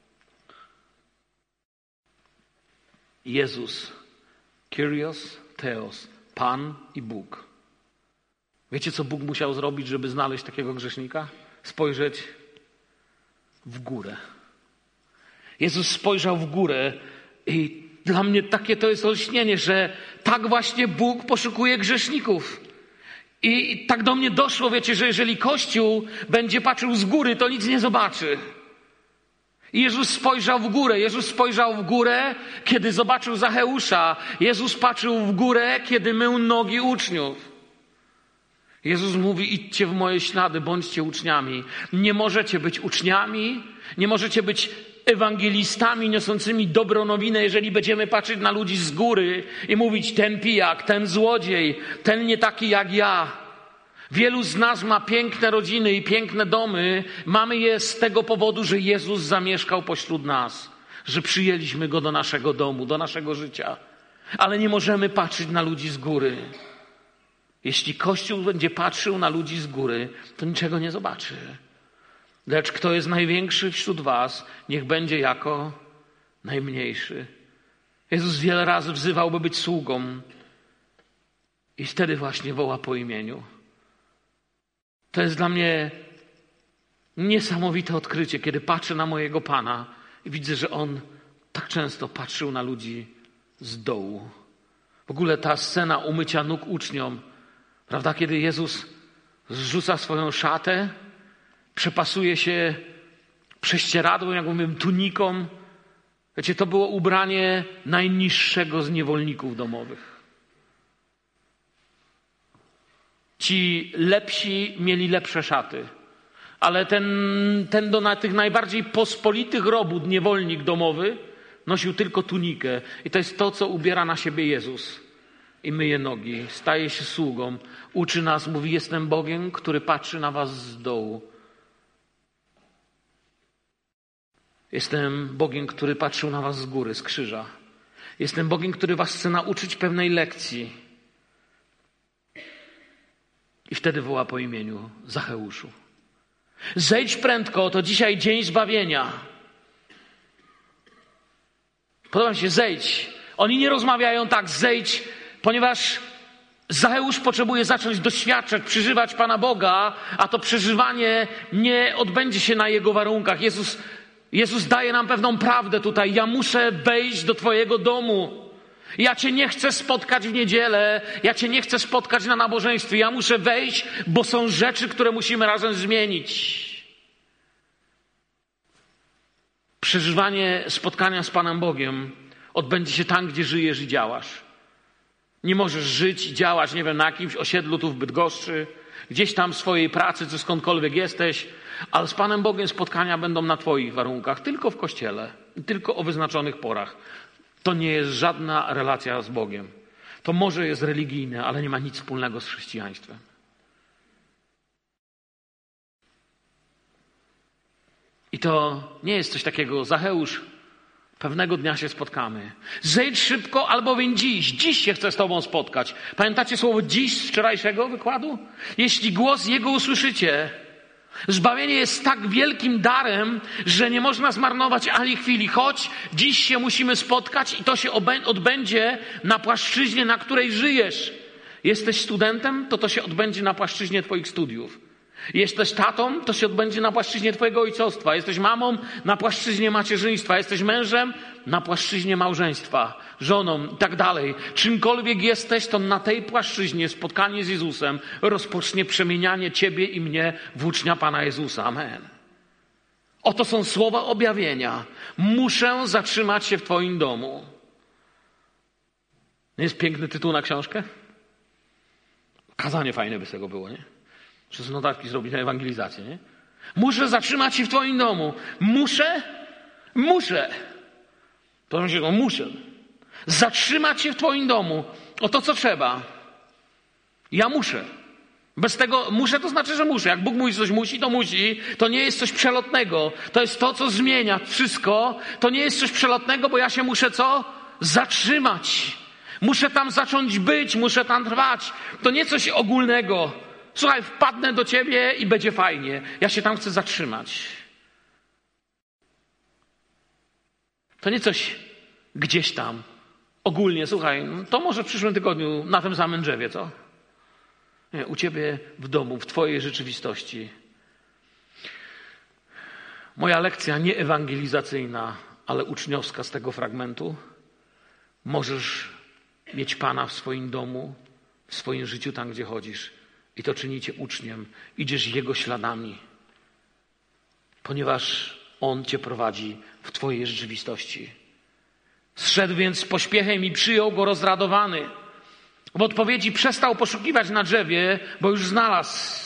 Jezus, Kyrios, Theos, Pan i Bóg. Wiecie, co Bóg musiał zrobić, żeby znaleźć takiego grzesznika? Spojrzeć w górę. Jezus spojrzał w górę i dla mnie takie to jest olśnienie, że tak właśnie Bóg poszukuje grzeszników. I tak do mnie doszło, wiecie, że jeżeli Kościół będzie patrzył z góry, to nic nie zobaczy. I Jezus spojrzał w górę. Jezus spojrzał w górę, kiedy zobaczył Zacheusza. Jezus patrzył w górę, kiedy mył nogi uczniów. Jezus mówi, idźcie w moje ślady, bądźcie uczniami. Nie możecie być uczniami, nie możecie być ewangelistami niosącymi dobrą nowinę, jeżeli będziemy patrzeć na ludzi z góry i mówić, ten pijak, ten złodziej, ten nie taki jak ja. Wielu z nas ma piękne rodziny i piękne domy. Mamy je z tego powodu, że Jezus zamieszkał pośród nas, że przyjęliśmy Go do naszego domu, do naszego życia. Ale nie możemy patrzeć na ludzi z góry. Jeśli Kościół będzie patrzył na ludzi z góry, to niczego nie zobaczy. Lecz kto jest największy wśród was, niech będzie jako najmniejszy. Jezus wiele razy wzywał, by być sługą. I wtedy właśnie woła po imieniu. To jest dla mnie niesamowite odkrycie, kiedy patrzę na mojego Pana i widzę, że On tak często patrzył na ludzi z dołu. W ogóle ta scena umycia nóg uczniom, prawda, kiedy Jezus zrzuca swoją szatę, przepasuje się prześcieradłem, jak mówię, tuniką. Wiecie, to było ubranie najniższego z niewolników domowych. Ci lepsi mieli lepsze szaty, ale ten do tych najbardziej pospolitych robót, niewolnik domowy, nosił tylko tunikę. I to jest to, co ubiera na siebie Jezus. I myje nogi, staje się sługą, uczy nas, mówi, jestem Bogiem, który patrzy na was z dołu. Jestem Bogiem, który patrzył na was z góry, z krzyża. Jestem Bogiem, który was chce nauczyć pewnej lekcji. I wtedy woła po imieniu: Zacheuszu. Zejdź prędko, to dzisiaj dzień zbawienia. Podoba mi się, zejdź. Oni nie rozmawiają tak, zejdź, ponieważ Zacheusz potrzebuje zacząć doświadczać, przeżywać Pana Boga, a to przeżywanie nie odbędzie się na Jego warunkach. Jezus daje nam pewną prawdę tutaj. Ja muszę wejść do Twojego domu. Ja Cię nie chcę spotkać w niedzielę. Ja Cię nie chcę spotkać na nabożeństwie. Ja muszę wejść, bo są rzeczy, które musimy razem zmienić. Przeżywanie spotkania z Panem Bogiem odbędzie się tam, gdzie żyjesz i działasz. Nie możesz żyć i działać, nie wiem, na jakimś osiedlu tu w Bydgoszczy, gdzieś tam w swojej pracy, czy skądkolwiek jesteś, ale z Panem Bogiem spotkania będą na Twoich warunkach, tylko w kościele, tylko o wyznaczonych porach. To nie jest żadna relacja z Bogiem. To może jest religijne, ale nie ma nic wspólnego z chrześcijaństwem. I to nie jest coś takiego, Zacheusz, pewnego dnia się spotkamy. Zejdź szybko, albowiem dziś się chcę z Tobą spotkać. Pamiętacie słowo dziś z wczorajszego wykładu? Jeśli głos Jego usłyszycie, zbawienie jest tak wielkim darem, że nie można zmarnować ani chwili. Choć dziś się musimy spotkać i to się odbędzie na płaszczyźnie, na której żyjesz. Jesteś studentem, to się odbędzie na płaszczyźnie Twoich studiów. Jesteś tatą, to się odbędzie na płaszczyźnie Twojego ojcostwa. Jesteś mamą, na płaszczyźnie macierzyństwa. Jesteś mężem, na płaszczyźnie małżeństwa, żoną i tak dalej. Czymkolwiek jesteś, to na tej płaszczyźnie spotkanie z Jezusem rozpocznie przemienianie Ciebie i mnie w ucznia Pana Jezusa. Amen. Oto są słowa objawienia. Muszę zatrzymać się w Twoim domu. Nie jest piękny tytuł na książkę? Kazanie fajne by z tego było, nie? Przez notatki zrobić na ewangelizację, nie? Muszę zatrzymać się w Twoim domu. Muszę. To się, muszę. zatrzymać się w twoim domu o to, co trzeba. Ja muszę. Bez tego muszę, to znaczy, że muszę. Jak Bóg mówi, że coś musi, to musi. To nie jest coś przelotnego. To jest to, co zmienia wszystko. To nie jest coś przelotnego, bo ja się muszę co? Zatrzymać. Muszę tam zacząć być, muszę tam trwać. To nie coś ogólnego. Słuchaj, wpadnę do ciebie i będzie fajnie. Ja się tam chcę zatrzymać. To nie coś gdzieś tam. Ogólnie, słuchaj, to może w przyszłym tygodniu na tym samym drzewie, co? Nie, u ciebie w domu, w twojej rzeczywistości. Moja lekcja nie ewangelizacyjna, ale uczniowska z tego fragmentu. Możesz mieć Pana w swoim domu, w swoim życiu, tam gdzie chodzisz. I to czyni cię uczniem. Idziesz Jego śladami. Ponieważ On cię prowadzi w twojej rzeczywistości. Zszedł więc z pośpiechem i przyjął go rozradowany. W odpowiedzi przestał poszukiwać na drzewie, bo już znalazł.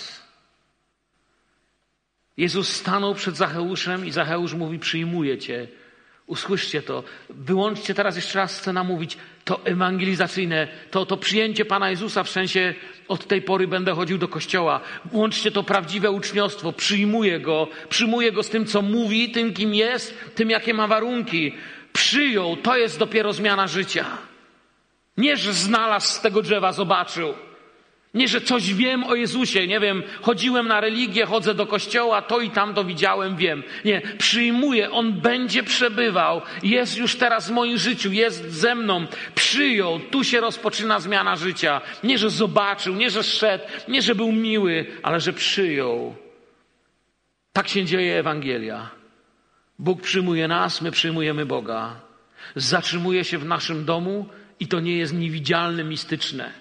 Jezus stanął przed Zacheuszem i Zacheusz mówi: przyjmuję cię. Usłyszcie to. Wyłączcie teraz jeszcze raz scenę mówić. To ewangelizacyjne, to przyjęcie Pana Jezusa w sensie od tej pory będę chodził do kościoła. Włączcie to prawdziwe uczniostwo. Przyjmuję go z tym, co mówi, tym, kim jest, tym, jakie ma warunki. Przyjął. To jest dopiero zmiana życia. Nie, że znalazł z tego drzewa, zobaczył. Nie, że coś wiem o Jezusie, nie wiem, chodziłem na religię, chodzę do kościoła, to i tamto widziałem, wiem. Nie, przyjmuję, On będzie przebywał, jest już teraz w moim życiu, jest ze mną, przyjął, tu się rozpoczyna zmiana życia. Nie, że zobaczył, nie, że szedł, nie, że był miły, ale że przyjął. Tak się dzieje Ewangelia. Bóg przyjmuje nas, my przyjmujemy Boga. Zatrzymuje się w naszym domu i to nie jest niewidzialne, mistyczne.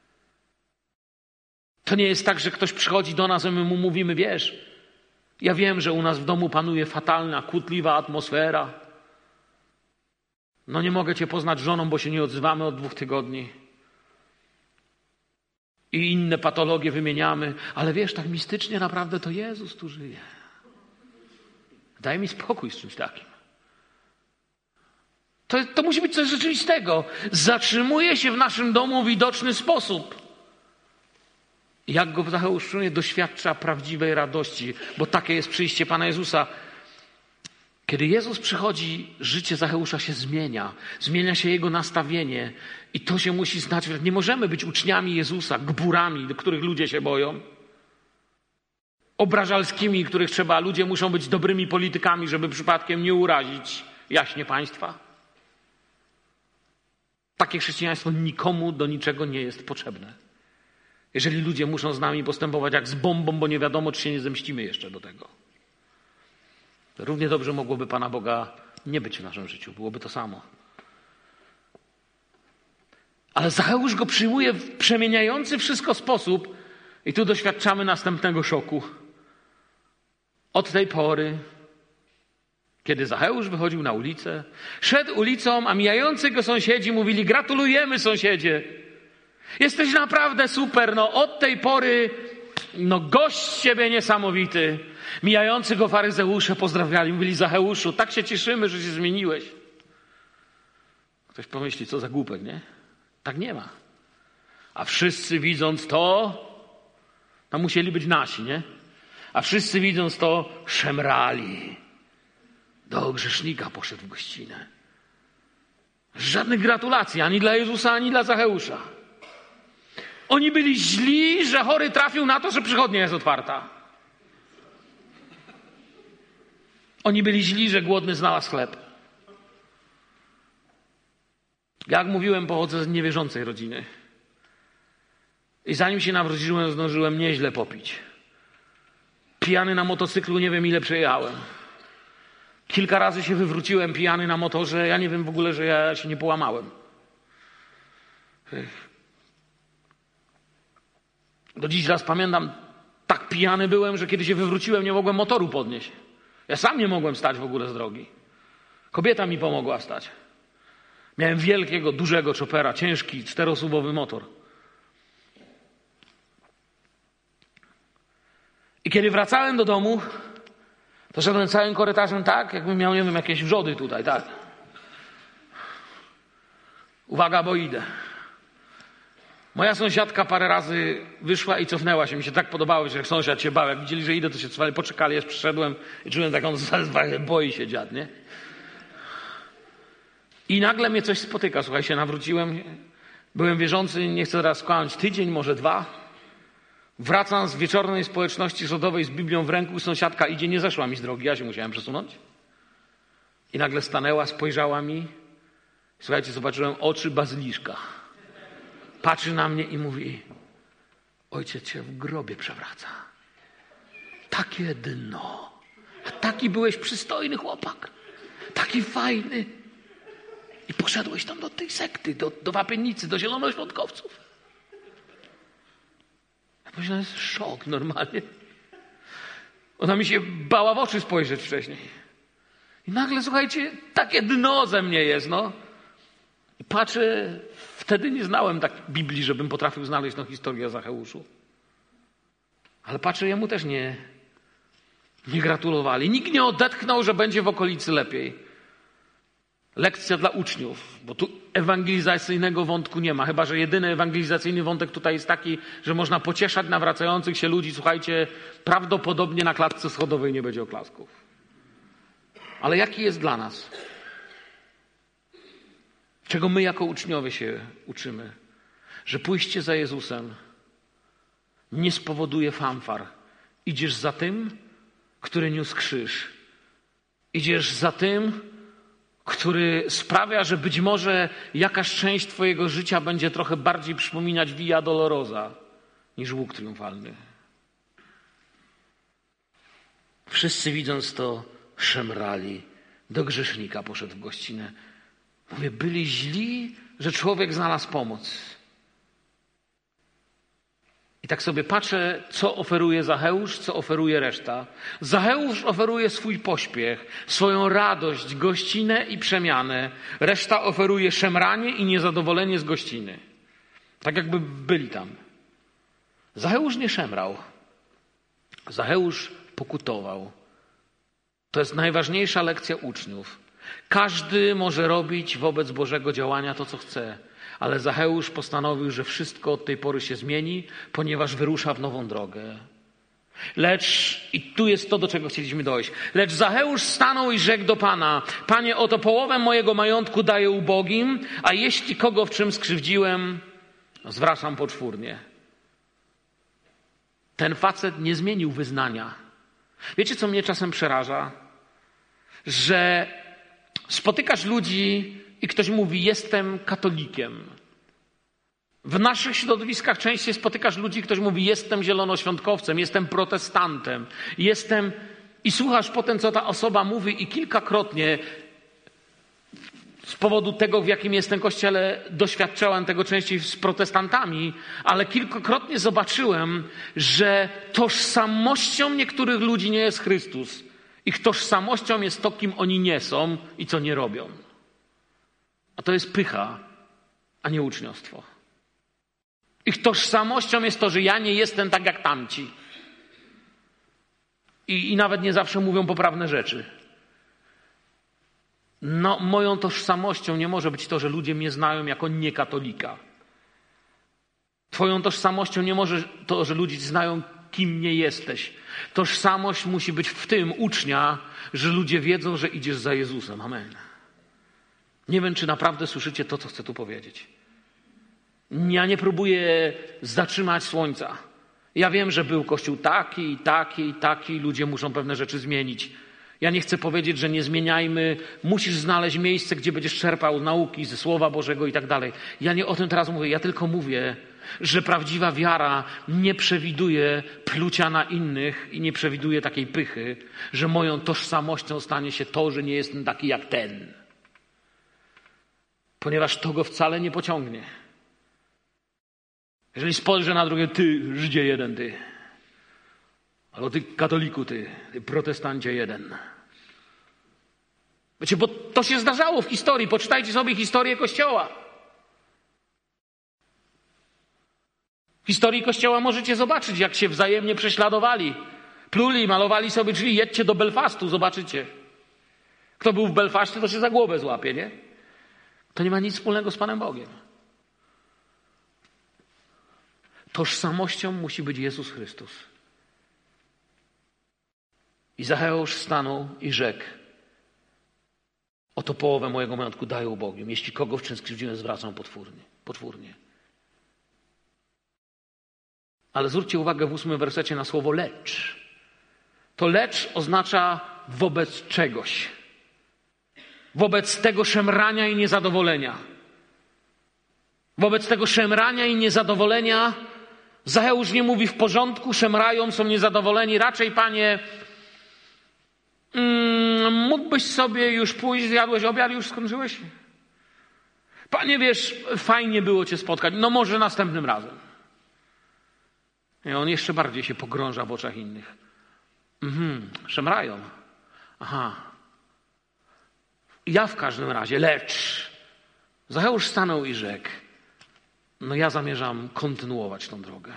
To nie jest tak, że ktoś przychodzi do nas i my mu mówimy: wiesz, ja wiem, że u nas w domu panuje fatalna, kłótliwa atmosfera. No nie mogę cię poznać żoną, bo się nie odzywamy od 2 tygodni. I inne patologie wymieniamy. Ale wiesz, tak mistycznie naprawdę to Jezus tu żyje. Daj mi spokój z czymś takim. To musi być coś rzeczywistego. Zatrzymuje się w naszym domu w widoczny sposób. Jak go Zacheusz czuje, doświadcza prawdziwej radości, bo takie jest przyjście Pana Jezusa. Kiedy Jezus przychodzi, życie Zacheusza się zmienia. Zmienia się jego nastawienie. I to się musi znać. Nie możemy być uczniami Jezusa, gburami, do których ludzie się boją. Obrażalskimi, których trzeba. Ludzie muszą być dobrymi politykami, żeby przypadkiem nie urazić jaśnie państwa. Takie chrześcijaństwo nikomu do niczego nie jest potrzebne. Jeżeli ludzie muszą z nami postępować jak z bombą, bo nie wiadomo, czy się nie zemścimy jeszcze do tego. Równie dobrze mogłoby Pana Boga nie być w naszym życiu. Byłoby to samo. Ale Zacheusz go przyjmuje w przemieniający wszystko sposób i tu doświadczamy następnego szoku. Od tej pory, kiedy Zacheusz wychodził na ulicę, szedł ulicą, a mijający go sąsiedzi mówili: gratulujemy, sąsiedzie. Jesteś naprawdę super, od tej pory, gość z ciebie niesamowity. Mijający go faryzeusze pozdrawiali, mówili: Zacheuszu, tak się cieszymy, że się zmieniłeś. Ktoś pomyśli, co za głupek, nie? Tak nie ma. A wszyscy widząc to musieli być nasi, nie? A wszyscy widząc to szemrali. Do grzesznika poszedł w gościnę. Żadnych gratulacji, ani dla Jezusa, ani dla Zacheusza. Oni byli źli, że chory trafił na to, że przychodnia jest otwarta. Oni byli źli, że głodny znalazł chleb. Jak mówiłem, pochodzę z niewierzącej rodziny. I zanim się nawróciłem, zdążyłem nieźle popić. Pijany na motocyklu, nie wiem ile przejechałem. Kilka razy się wywróciłem pijany na motorze. Ja nie wiem w ogóle, że ja się nie połamałem. Do dziś raz pamiętam, tak pijany byłem, że kiedy się wywróciłem, nie mogłem motoru podnieść. Ja sam nie mogłem stać w ogóle z drogi. Kobieta mi pomogła stać. Miałem wielkiego, dużego chopera, ciężki, 4-osobowy motor. I kiedy wracałem do domu, to szedłem całym korytarzem tak, jakbym miał, nie wiem, jakieś wrzody tutaj, tak. Uwaga, bo idę. Moja sąsiadka parę razy wyszła i cofnęła się. Mi się tak podobało, że jak sąsiad się bał. Jak widzieli, że idę, to się cofali, poczekali, aż przyszedłem i czułem taką, boi się dziad, nie? I nagle mnie coś spotyka. Słuchaj, się nawróciłem. Byłem wierzący, nie chcę teraz skłamać, tydzień, może 2. Wracam z wieczornej społeczności rządowej z Biblią w ręku. Sąsiadka idzie, nie zeszła mi z drogi. Ja się musiałem przesunąć. I nagle stanęła, spojrzała mi. Słuchajcie, zobaczyłem oczy bazyliszka. Patrzy na mnie i mówi: ojciec się w grobie przewraca. Takie dno. A taki byłeś przystojny chłopak. Taki fajny. I poszedłeś tam do tej sekty, do wapiennicy, do zielonoświątkowców. Ja powiedziałem, to jest szok normalnie. Ona mi się bała w oczy spojrzeć wcześniej. I nagle, słuchajcie, takie dno ze mnie jest, no. I patrzę, wtedy nie znałem tak Biblii, żebym potrafił znaleźć historię o Zacheuszu. Ale patrzę, jemu też nie gratulowali. Nikt nie odetchnął, że będzie w okolicy lepiej. Lekcja dla uczniów, bo tu ewangelizacyjnego wątku nie ma. Chyba że jedyny ewangelizacyjny wątek tutaj jest taki, że można pocieszać nawracających się ludzi. Słuchajcie, prawdopodobnie na klatce schodowej nie będzie oklasków. Ale jaki jest dla nas? Czego my jako uczniowie się uczymy? Że pójście za Jezusem nie spowoduje fanfar. Idziesz za tym, który niósł krzyż. Idziesz za tym, który sprawia, że być może jakaś część twojego życia będzie trochę bardziej przypominać Via Dolorosa niż łuk triumfalny. Wszyscy widząc to szemrali. Do grzesznika poszedł w gościnę. Mówię, byli źli, że człowiek znalazł pomoc. I tak sobie patrzę, co oferuje Zacheusz, co oferuje reszta. Zacheusz oferuje swój pośpiech, swoją radość, gościnę i przemianę. Reszta oferuje szemranie i niezadowolenie z gościny. Tak jakby byli tam. Zacheusz nie szemrał. Zacheusz pokutował. To jest najważniejsza lekcja uczniów. Każdy może robić wobec Bożego działania to, co chce. Ale Zacheusz postanowił, że wszystko od tej pory się zmieni, ponieważ wyrusza w nową drogę. I tu jest to, do czego chcieliśmy dojść. Lecz Zacheusz stanął i rzekł do Pana: Panie, oto połowę mojego majątku daję ubogim, a jeśli kogo w czym skrzywdziłem, zwracam poczwórnie. Ten facet nie zmienił wyznania. Wiecie, co mnie czasem przeraża? Że spotykasz ludzi i ktoś mówi: jestem katolikiem. W naszych środowiskach częściej spotykasz ludzi, ktoś mówi: jestem zielonoświątkowcem, jestem protestantem, jestem... I słuchasz potem, co ta osoba mówi, i kilkakrotnie z powodu tego, w jakim jestem kościele, doświadczałem tego częściej z protestantami, ale kilkakrotnie zobaczyłem, że tożsamością niektórych ludzi nie jest Chrystus. Ich tożsamością jest to, kim oni nie są i co nie robią. A to jest pycha, a nie uczniostwo. Ich tożsamością jest to, że ja nie jestem tak jak tamci. I nawet nie zawsze mówią poprawne rzeczy. No, moją tożsamością nie może być to, że ludzie mnie znają jako niekatolika. Twoją tożsamością nie może to, że ludzie znają, kim nie jesteś. Tożsamość musi być w tym ucznia, że ludzie wiedzą, że idziesz za Jezusem. Amen. Nie wiem, czy naprawdę słyszycie to, co chcę tu powiedzieć. Ja nie próbuję zatrzymać słońca. Ja wiem, że był Kościół taki, ludzie muszą pewne rzeczy zmienić. Ja nie chcę powiedzieć, że nie zmieniajmy. Musisz znaleźć miejsce, gdzie będziesz czerpał nauki ze Słowa Bożego i tak dalej. Ja nie o tym teraz mówię. Ja tylko mówię, że prawdziwa wiara nie przewiduje plucia na innych i nie przewiduje takiej pychy, że moją tożsamością stanie się to, że nie jestem taki jak ten. Ponieważ to go wcale nie pociągnie. Jeżeli spojrzę na drugie: ty, Żydzie jeden, ty. Albo ty, katoliku, ty protestancie jeden. Wiecie, bo to się zdarzało w historii. Poczytajcie sobie historię Kościoła. W historii Kościoła możecie zobaczyć, jak się wzajemnie prześladowali. Pluli, malowali sobie drzwi. Jedźcie do Belfastu, zobaczycie. Kto był w Belfaście, to się za głowę złapie, nie? To nie ma nic wspólnego z Panem Bogiem. Tożsamością musi być Jezus Chrystus. I Zacheusz stanął i rzekł: oto połowę mojego majątku daję ubogim. Jeśli kogo w czym skrzywdziłem, zwracam potwórnie. Ale zwróćcie uwagę w 8 wersecie na słowo lecz. To lecz oznacza wobec czegoś. Wobec tego szemrania i niezadowolenia. Wobec tego szemrania i niezadowolenia Zacheusz nie mówi: w porządku, szemrają, są niezadowoleni. Raczej, Panie, mógłbyś sobie już pójść, zjadłeś obiad, już skończyłeś? Panie, wiesz, fajnie było Cię spotkać. No może następnym razem. I on jeszcze bardziej się pogrąża w oczach innych. Szemrają. Aha. Ja w każdym razie, lecz Zacheusz stanął i rzekł: no ja zamierzam kontynuować tą drogę.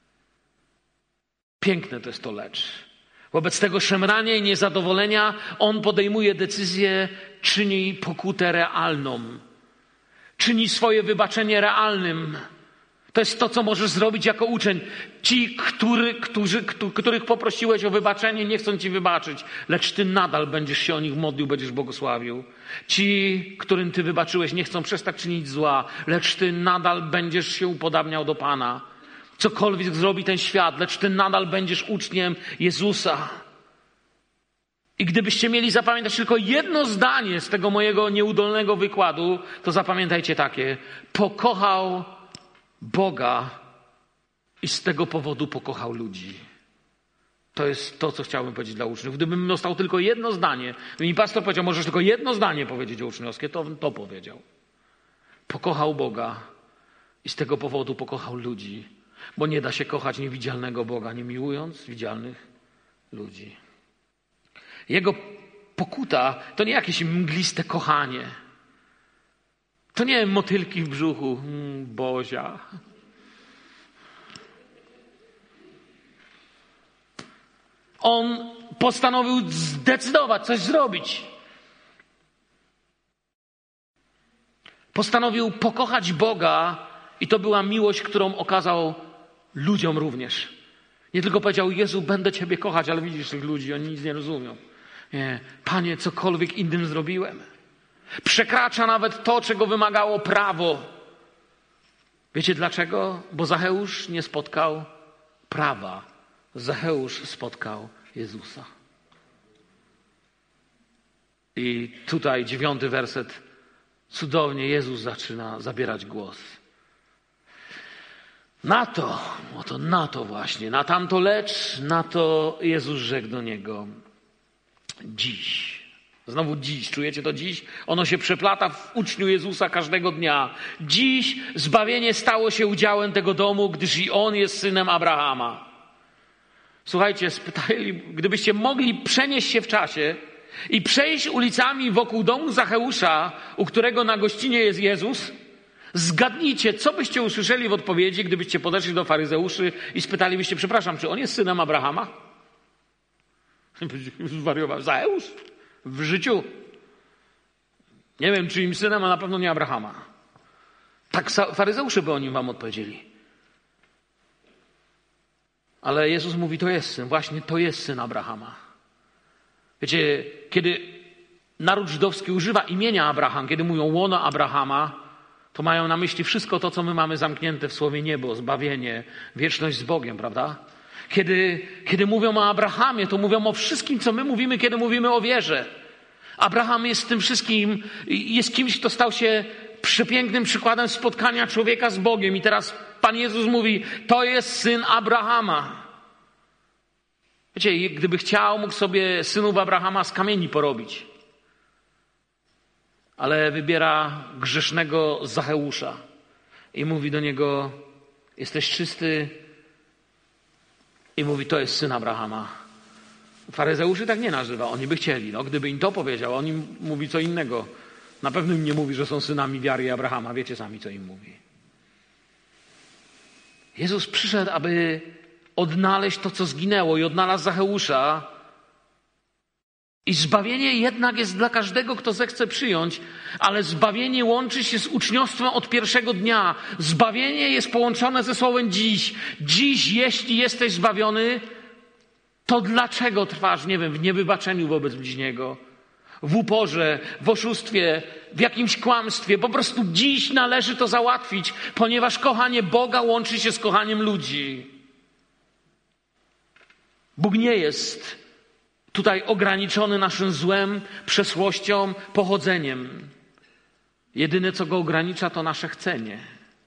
Piękne to jest to lecz. Wobec tego szemrania i niezadowolenia on podejmuje decyzję, czyni pokutę realną. Czyni swoje wybaczenie realnym. To jest to, co możesz zrobić jako uczeń. Ci, których poprosiłeś o wybaczenie, nie chcą Ci wybaczyć, lecz Ty nadal będziesz się o nich modlił, będziesz błogosławił. Ci, którym Ty wybaczyłeś, nie chcą przestać czynić zła, lecz Ty nadal będziesz się upodabniał do Pana. Cokolwiek zrobi ten świat, lecz Ty nadal będziesz uczniem Jezusa. I gdybyście mieli zapamiętać tylko jedno zdanie z tego mojego nieudolnego wykładu, to zapamiętajcie takie: pokochał Boga i z tego powodu pokochał ludzi. To jest to, co chciałbym powiedzieć dla uczniów. Gdybym dostał tylko jedno zdanie, mi pastor powiedział: możesz tylko jedno zdanie powiedzieć o uczniowskie, to powiedział. Pokochał Boga i z tego powodu pokochał ludzi. Bo nie da się kochać niewidzialnego Boga, nie miłując widzialnych ludzi. Jego pokuta to nie jakieś mgliste kochanie. To nie motylki w brzuchu. Bozia. On postanowił zdecydować, coś zrobić. Postanowił pokochać Boga i to była miłość, którą okazał ludziom również. Nie tylko powiedział: Jezu, będę Ciebie kochać, ale widzisz tych ludzi, oni nic nie rozumią. Nie, Panie, cokolwiek innym zrobiłem. Przekracza nawet to, czego wymagało prawo. Wiecie dlaczego? Bo Zacheusz nie spotkał prawa. Zacheusz spotkał Jezusa. I tutaj 9 werset. Cudownie Jezus zaczyna zabierać głos. Na to właśnie, na tamto lecz, na to Jezus rzekł do niego: dziś. Znowu dziś, czujecie to dziś? Ono się przeplata w uczniu Jezusa każdego dnia. Dziś zbawienie stało się udziałem tego domu, gdyż i on jest synem Abrahama. Słuchajcie, spytali, gdybyście mogli przenieść się w czasie i przejść ulicami wokół domu Zacheusza, u którego na gościnie jest Jezus, zgadnijcie, co byście usłyszeli w odpowiedzi, gdybyście podeszli do faryzeuszy i spytalibyście: przepraszam, czy on jest synem Abrahama? Zwariował. Zacheusz? W życiu. Nie wiem, czyim synem, a na pewno nie Abrahama. Tak faryzeusze by o nim wam odpowiedzieli. Ale Jezus mówi: to jest syn. Właśnie to jest syn Abrahama. Wiecie, kiedy naród żydowski używa imienia Abraham, kiedy mówią łono Abrahama, to mają na myśli wszystko to, co my mamy zamknięte w słowie niebo, zbawienie, wieczność z Bogiem, prawda? Kiedy mówią o Abrahamie, to mówią o wszystkim, co my mówimy, kiedy mówimy o wierze. Abraham jest tym wszystkim, jest kimś, kto stał się przepięknym przykładem spotkania człowieka z Bogiem. I teraz Pan Jezus mówi: to jest syn Abrahama. Wiecie, gdyby chciał, mógł sobie synów Abrahama z kamieni porobić. Ale wybiera grzesznego Zacheusza i mówi do niego: jesteś czysty. I mówi: to jest syn Abrahama. Faryzeuszy tak nie nazywa, oni by chcieli. No, gdyby im to powiedział, on im mówi co innego. Na pewno im nie mówi, że są synami wiary Abrahama. Wiecie sami, co im mówi. Jezus przyszedł, aby odnaleźć to, co zginęło, i odnalazł Zacheusza I zbawienie jednak jest dla każdego, kto zechce przyjąć, ale zbawienie łączy się z uczniostwem od pierwszego dnia. Zbawienie jest połączone ze słowem dziś. Dziś, jeśli jesteś zbawiony, to dlaczego trwasz, nie wiem, w niewybaczeniu wobec bliźniego, w uporze, w oszustwie, w jakimś kłamstwie? Po prostu dziś należy to załatwić, ponieważ kochanie Boga łączy się z kochaniem ludzi. Bóg nie jest tutaj ograniczony naszym złem, przeszłością, pochodzeniem. Jedyne, co go ogranicza, to nasze chcenie.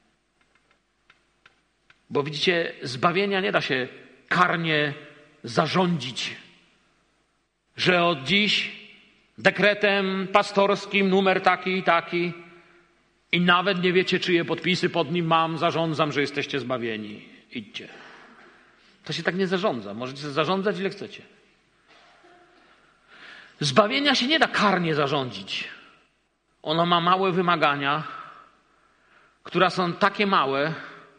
Bo widzicie, zbawienia nie da się karnie zarządzić, że od dziś dekretem pastorskim numer taki i taki i nawet nie wiecie, czyje podpisy pod nim mam, zarządzam, że jesteście zbawieni. Idźcie. To się tak nie zarządza. Możecie zarządzać ile chcecie. Zbawienia się nie da karnie zarządzić. Ono ma małe wymagania, które są takie małe,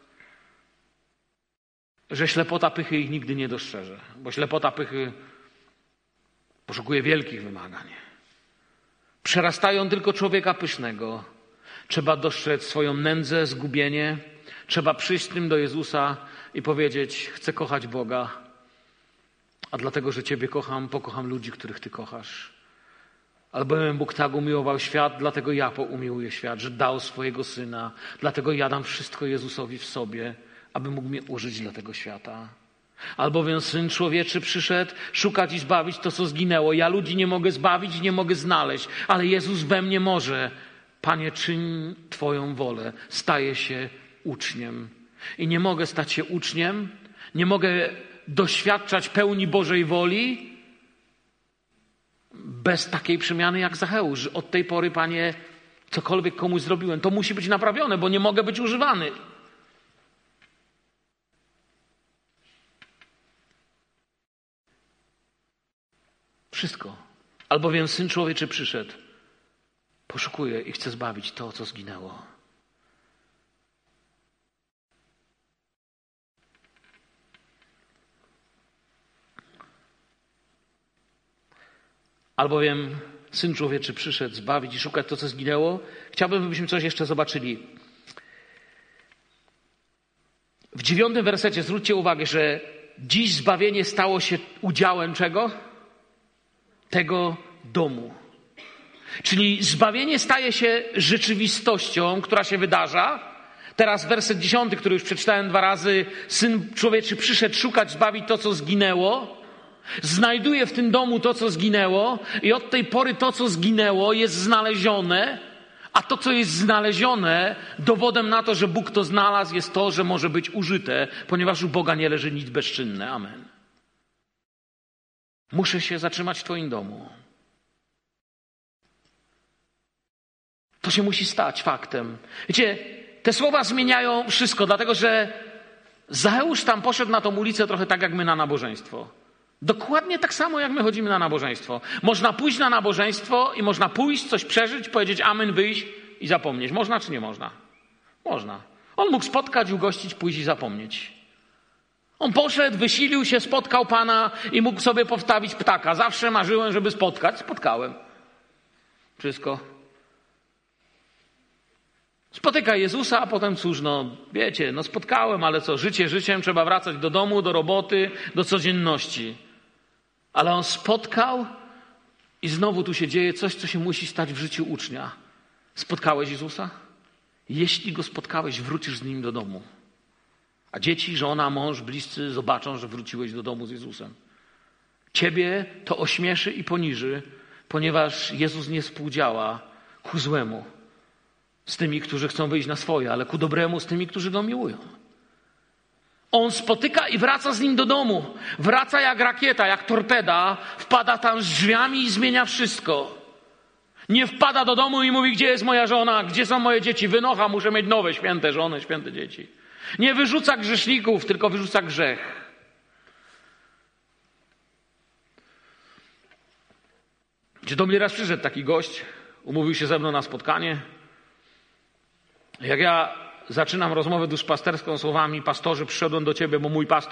że ślepota pychy ich nigdy nie dostrzeże. Bo ślepota pychy poszukuje wielkich wymagań. Przerastają tylko człowieka pysznego. Trzeba dostrzec swoją nędzę, zgubienie. Trzeba przyjść z tym do Jezusa i powiedzieć: chcę kochać Boga, a dlatego, że Ciebie kocham, pokocham ludzi, których Ty kochasz. Albowiem Bóg tak umiłował świat, dlatego ja umiłuję świat, że dał swojego Syna. Dlatego ja dam wszystko Jezusowi w sobie, aby mógł mnie użyć dla tego świata. Albowiem Syn Człowieczy przyszedł szukać i zbawić to, co zginęło. Ja ludzi nie mogę zbawić, nie mogę znaleźć, ale Jezus we mnie może. Panie, czyń Twoją wolę. Staję się uczniem. I nie mogę stać się uczniem, nie mogę doświadczać pełni Bożej woli bez takiej przemiany jak Zacheusz. Od tej pory, Panie, cokolwiek komuś zrobiłem, to musi być naprawione, bo nie mogę być używany. Wszystko. Albowiem Syn Człowieczy przyszedł, poszukuje i chce zbawić to, co zginęło. Albowiem Syn Człowieczy przyszedł zbawić i szukać to, co zginęło. Chciałbym, żebyśmy coś jeszcze zobaczyli. W 9 wersecie zwróćcie uwagę, że dziś zbawienie stało się udziałem czego? Tego domu. Czyli zbawienie staje się rzeczywistością, która się wydarza. Teraz werset 10, który już przeczytałem 2 razy. Syn Człowieczy przyszedł szukać, zbawić to, co zginęło. Znajduje w tym domu to, co zginęło, i od tej pory to, co zginęło, jest znalezione, a to, co jest znalezione, dowodem na to, że Bóg to znalazł, jest to, że może być użyte, ponieważ u Boga nie leży nic bezczynne. Amen. Muszę się zatrzymać w Twoim domu. To się musi stać faktem. Wiecie, te słowa zmieniają wszystko, dlatego że Zacheusz tam poszedł na tą ulicę trochę tak, jak my na nabożeństwo. Dokładnie tak samo, jak my chodzimy na nabożeństwo. Można pójść na nabożeństwo i można pójść, coś przeżyć, powiedzieć amen, wyjść i zapomnieć. Można czy nie można? Można. On mógł spotkać, ugościć, pójść i zapomnieć. On poszedł, wysilił się, spotkał Pana i mógł sobie powstawić ptaka. Zawsze marzyłem, żeby spotkać. Spotkałem. Wszystko. Spotyka Jezusa, a potem cóż, wiecie, spotkałem, ale co, życie życiem, trzeba wracać do domu, do roboty, do codzienności. Ale on spotkał i znowu tu się dzieje coś, co się musi stać w życiu ucznia. Spotkałeś Jezusa? Jeśli Go spotkałeś, wrócisz z Nim do domu. A dzieci, żona, mąż, bliscy zobaczą, że wróciłeś do domu z Jezusem. Ciebie to ośmieszy i poniży, ponieważ Jezus nie współdziała ku złemu z tymi, którzy chcą wyjść na swoje, ale ku dobremu z tymi, którzy Go miłują. On spotyka i wraca z Nim do domu. Wraca jak rakieta, jak torpeda, wpada tam z drzwiami i zmienia wszystko. Nie wpada do domu i mówi: gdzie jest moja żona, gdzie są moje dzieci? Wynocha, muszę mieć nowe, święte żony, święte dzieci. Nie wyrzuca grzeszników, tylko wyrzuca grzech. Gdzie do mnie raz przyszedł taki gość, umówił się ze mną na spotkanie. Jak ja zaczynam rozmowę duszpasterską słowami: pastorze, przyszedłem do ciebie, bo mój pastor mnie nie rozumie, to ja już wiem, że ja go też nie rozumiem.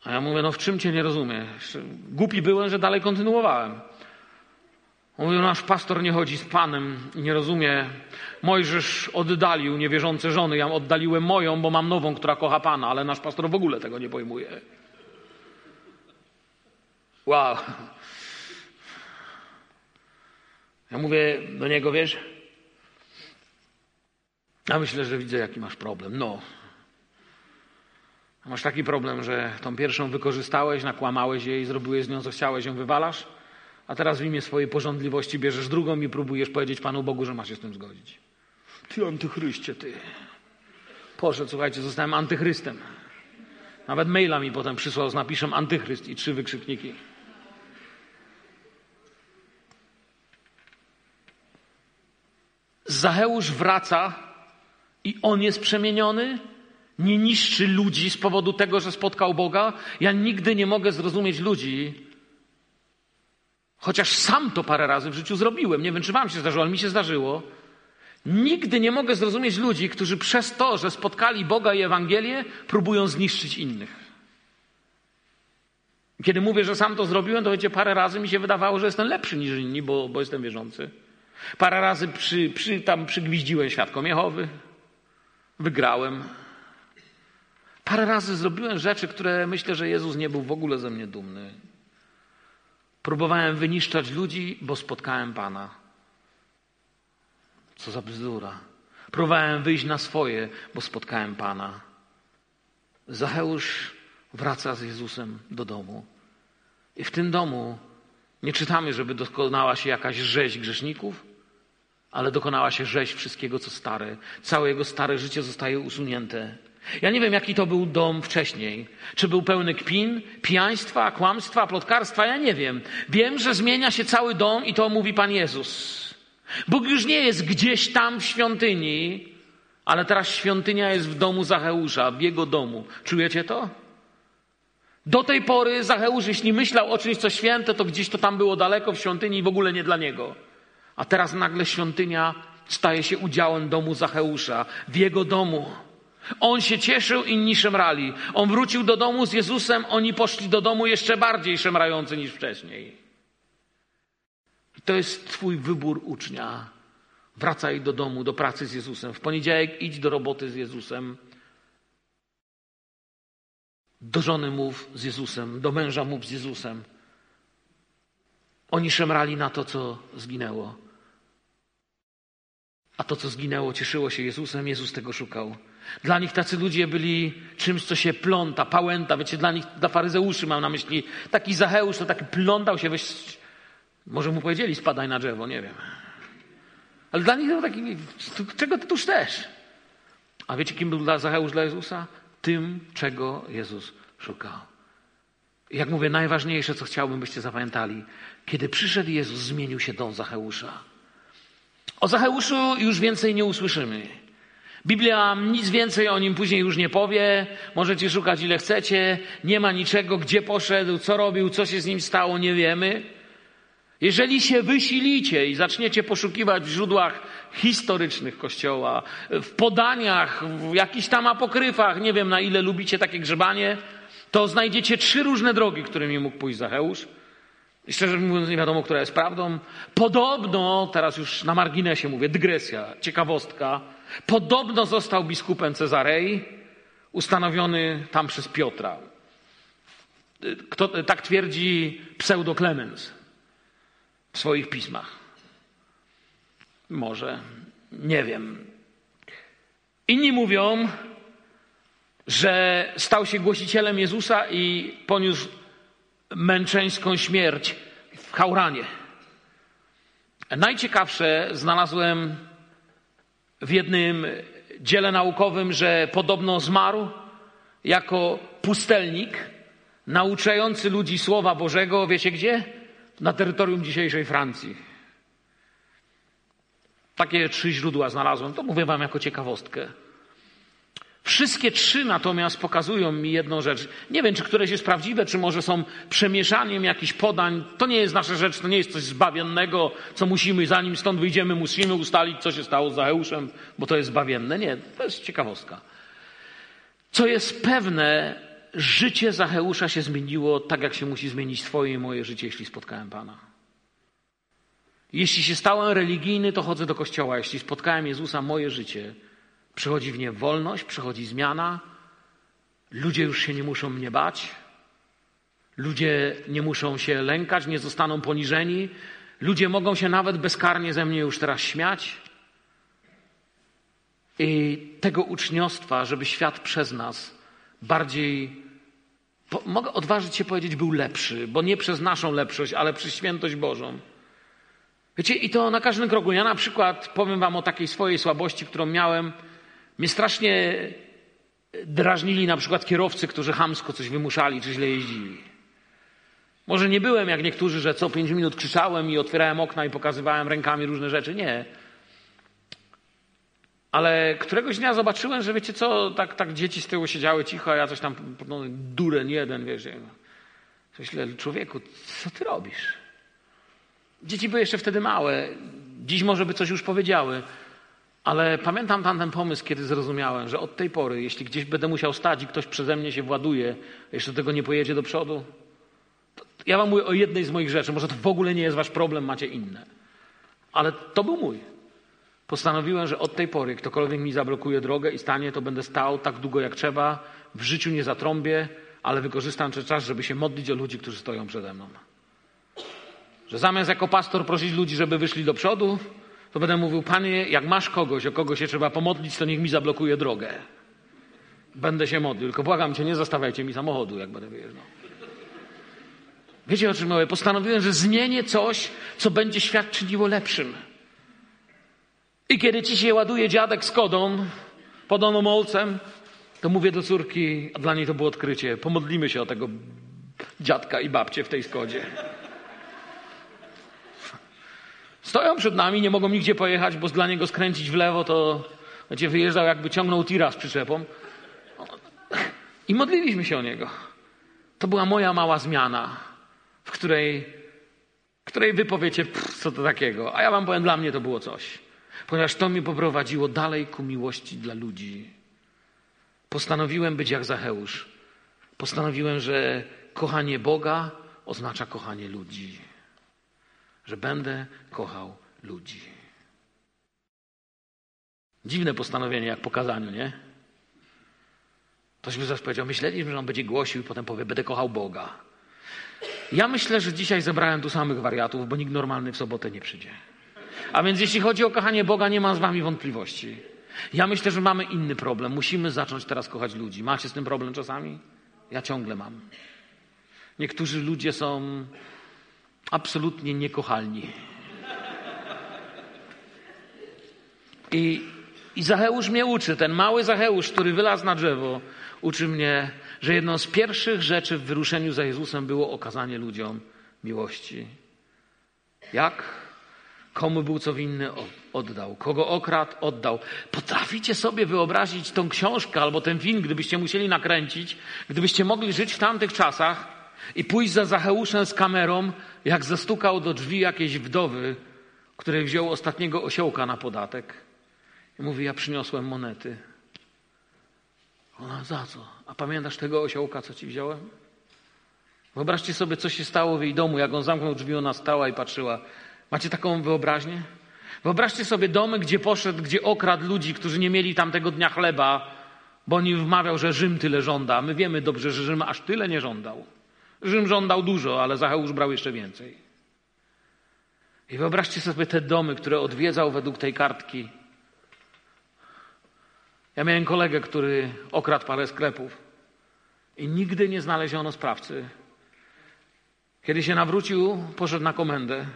A ja mówię, no w czym cię nie rozumiem? Głupi byłem, że dalej kontynuowałem. On mówi, nasz pastor nie chodzi z Panem i nie rozumie. Mojżesz oddalił niewierzące żony, ja oddaliłem moją, bo mam nową, która kocha Pana, ale nasz pastor w ogóle tego nie pojmuje. Wow. Ja mówię do niego, wiesz, ja myślę, że widzę, jaki masz problem. No. Masz taki problem, że tą pierwszą wykorzystałeś, nakłamałeś jej, zrobiłeś z nią, co chciałeś, ją wywalasz, a teraz w imię swojej pożądliwości bierzesz drugą i próbujesz powiedzieć Panu Bogu, że masz się z tym zgodzić. Ty antychryście, ty. Poszedł, słuchajcie, zostałem antychrystem. Nawet maila mi potem przysłał z napiszem antychryst i 3 wykrzykniki. Zacheusz wraca i on jest przemieniony. Nie niszczy ludzi z powodu tego, że spotkał Boga. Ja nigdy nie mogę zrozumieć ludzi, chociaż sam to parę razy w życiu zrobiłem. Nie wiem, czy wam się zdarzyło, ale mi się zdarzyło. Nigdy nie mogę zrozumieć ludzi, którzy przez to, że spotkali Boga i Ewangelię, próbują zniszczyć innych. Kiedy mówię, że sam to zrobiłem, to wiecie, parę razy mi się wydawało, że jestem lepszy niż inni, bo jestem wierzący. Parę razy przygwiździłem świadkom Jehowy. Wygrałem. Parę razy zrobiłem rzeczy, które myślę, że Jezus nie był w ogóle ze mnie dumny. Próbowałem wyniszczać ludzi, bo spotkałem Pana. Co za bzdura. Próbowałem wyjść na swoje, bo spotkałem Pana. Zacheusz wraca z Jezusem do domu. I w tym domu nie czytamy, żeby dokonała się jakaś rzeź grzeszników, ale dokonała się rzeź wszystkiego, co stare. Całe jego stare życie zostaje usunięte. Ja nie wiem, jaki to był dom wcześniej. Czy był pełny kpin, pijaństwa, kłamstwa, plotkarstwa? Ja nie wiem. Wiem, że zmienia się cały dom i to mówi Pan Jezus. Bóg już nie jest gdzieś tam w świątyni, ale teraz świątynia jest w domu Zacheusza, w jego domu. Czujecie to? Do tej pory Zacheusz, jeśli myślał o czymś, co święte, to gdzieś to tam było daleko w świątyni i w ogóle nie dla niego. A teraz nagle świątynia staje się udziałem domu Zacheusza, w jego domu. On się cieszył, inni szemrali. On wrócił do domu z Jezusem, oni poszli do domu jeszcze bardziej szemrający niż wcześniej. I to jest twój wybór ucznia. Wracaj do domu, do pracy z Jezusem. W poniedziałek idź do roboty z Jezusem. Do żony mów z Jezusem, do męża mów z Jezusem. Oni szemrali na to, co zginęło. A to, co zginęło, cieszyło się Jezusem, Jezus tego szukał. Dla nich tacy ludzie byli czymś, co się pląta, pałęta. Wiecie, dla faryzeuszy mam na myśli. Taki Zacheusz to taki plątał się, może mu powiedzieli, spadaj na drzewo, nie wiem. Ale dla nich to taki, czego ty tu chcesz? A wiecie, kim był Zacheusz dla Jezusa? Tym, czego Jezus szukał. Jak mówię, najważniejsze, co chciałbym, byście zapamiętali. Kiedy przyszedł Jezus, zmienił się dom Zacheusza. O Zacheuszu już więcej nie usłyszymy. Biblia nic więcej o nim później już nie powie. Możecie szukać ile chcecie. Nie ma niczego, gdzie poszedł, co robił, co się z nim stało, nie wiemy. Jeżeli się wysilicie i zaczniecie poszukiwać w źródłach historycznych Kościoła, w podaniach, w jakichś tam apokryfach, nie wiem na ile lubicie takie grzebanie, to znajdziecie 3 różne drogi, którymi mógł pójść Zacheusz. I szczerze mówiąc, nie wiadomo, która jest prawdą. Podobno, teraz już na marginesie mówię, dygresja, ciekawostka, podobno został biskupem Cezarei, ustanowiony tam przez Piotra. Tak twierdzi pseudo-Klemens w swoich pismach. Może, nie wiem. Inni mówią, że stał się głosicielem Jezusa i poniósł męczeńską śmierć w Hauranie. Najciekawsze znalazłem w jednym dziele naukowym, że podobno zmarł jako pustelnik nauczający ludzi Słowa Bożego, wiecie gdzie? Na terytorium dzisiejszej Francji. Takie 3 źródła znalazłem, to mówię wam jako ciekawostkę. Wszystkie 3 natomiast pokazują mi jedną rzecz. Nie wiem, czy któreś jest prawdziwe, czy może są przemieszaniem jakichś podań. To nie jest nasza rzecz, to nie jest coś zbawiennego, co musimy, zanim stąd wyjdziemy, musimy ustalić, co się stało z Zacheuszem, bo to jest zbawienne. Nie, to jest ciekawostka. Co jest pewne, życie Zacheusza się zmieniło tak, jak się musi zmienić twoje i moje życie, jeśli spotkałem Pana. Jeśli się stałem religijny, to chodzę do kościoła. Jeśli spotkałem Jezusa, moje życie przychodzi w nie wolność, przychodzi zmiana. Ludzie już się nie muszą mnie bać. Ludzie nie muszą się lękać, nie zostaną poniżeni. Ludzie mogą się nawet bezkarnie ze mnie już teraz śmiać. I tego uczniostwa, żeby świat przez nas bardziej, mogę odważyć się powiedzieć, był lepszy, bo nie przez naszą lepszość, ale przez świętość Bożą. Wiecie, i to na każdym kroku. Ja na przykład powiem wam o takiej swojej słabości, którą miałem. Mnie strasznie drażnili na przykład kierowcy, którzy chamsko coś wymuszali, czy źle jeździli. Może nie byłem jak niektórzy, że co 5 minut krzyczałem i otwierałem okna i pokazywałem rękami różne rzeczy. Nie. Ale któregoś dnia zobaczyłem, że wiecie co, tak dzieci z tyłu siedziały cicho, a ja coś tam, no, dureń jeden, wiesz. Myślę, człowieku, co ty robisz? Dzieci były jeszcze wtedy małe. Dziś może by coś już powiedziały. Ale pamiętam tamten pomysł, kiedy zrozumiałem, że od tej pory, jeśli gdzieś będę musiał stać i ktoś przeze mnie się właduje, jeszcze tego nie pojedzie do przodu, to ja wam mówię o jednej z moich rzeczy. Może to w ogóle nie jest wasz problem, macie inne. Ale to był mój. Postanowiłem, że od tej pory ktokolwiek mi zablokuje drogę i stanie, to będę stał tak długo jak trzeba. W życiu nie zatrąbię, ale wykorzystam ten czas, żeby się modlić o ludzi, którzy stoją przede mną. Że zamiast jako pastor prosić ludzi, żeby wyszli do przodu, to będę mówił, Panie, jak masz kogoś, o kogo się trzeba pomodlić, to niech mi zablokuje drogę. Będę się modlił. Tylko błagam cię, nie zostawiajcie mi samochodu, jak będę wyjeżdżał. Wiecie, o czym mówię? Postanowiłem, że zmienię coś, co będzie świat czyniło lepszym. I kiedy ci się ładuje dziadek z Kodą, pod Olomoucem, to mówię do córki, a dla niej to było odkrycie, pomodlimy się o tego dziadka i babcię w tej Skodzie. Stoją przed nami, nie mogą nigdzie pojechać, bo dla niego skręcić w lewo, to wiecie, wyjeżdżał jakby ciągnął tira z przyczepą. I modliliśmy się o niego. To była moja mała zmiana, w której wy powiecie, co to takiego. A ja wam powiem, dla mnie to było coś. Ponieważ to mnie poprowadziło dalej ku miłości dla ludzi. Postanowiłem być jak Zacheusz. Postanowiłem, że kochanie Boga oznacza kochanie ludzi. Że będę kochał ludzi. Dziwne postanowienie, jak po kazaniu, nie? Ktoś by zaś powiedział, myśleliśmy, że on będzie głosił i potem powie, będę kochał Boga. Ja myślę, że dzisiaj zebrałem tu samych wariatów, bo nikt normalny w sobotę nie przyjdzie. A więc jeśli chodzi o kochanie Boga, nie mam z wami wątpliwości. Ja myślę, że mamy inny problem. Musimy zacząć teraz kochać ludzi. Macie z tym problem czasami? Ja ciągle mam. Niektórzy ludzie są absolutnie niekochalni. I Zacheusz mnie uczy, ten mały Zacheusz, który wylazł na drzewo, uczy mnie, że jedną z pierwszych rzeczy w wyruszeniu za Jezusem było okazanie ludziom miłości. Jak? Komu był co winny, oddał. Kogo okradł, oddał. Potraficie sobie wyobrazić tą książkę albo ten film, gdybyście musieli nakręcić, gdybyście mogli żyć w tamtych czasach i pójść za Zacheuszem z kamerą, jak zastukał do drzwi jakiejś wdowy, której wziął ostatniego osiołka na podatek. I mówi, ja przyniosłem monety. Ona, za co? A pamiętasz tego osiołka, co ci wziąłem? Wyobraźcie sobie, co się stało w jej domu. Jak on zamknął drzwi, ona stała i patrzyła. Macie taką wyobraźnię? Wyobraźcie sobie domy, gdzie poszedł, gdzie okradł ludzi, którzy nie mieli tamtego dnia chleba, bo on im wmawiał, że Rzym tyle żąda. My wiemy dobrze, że Rzym aż tyle nie żądał. Rzym żądał dużo, ale Zacheusz brał jeszcze więcej. I wyobraźcie sobie te domy, które odwiedzał według tej kartki. Ja miałem kolegę, który okradł parę sklepów i nigdy nie znaleziono sprawcy. Kiedy się nawrócił, poszedł na komendę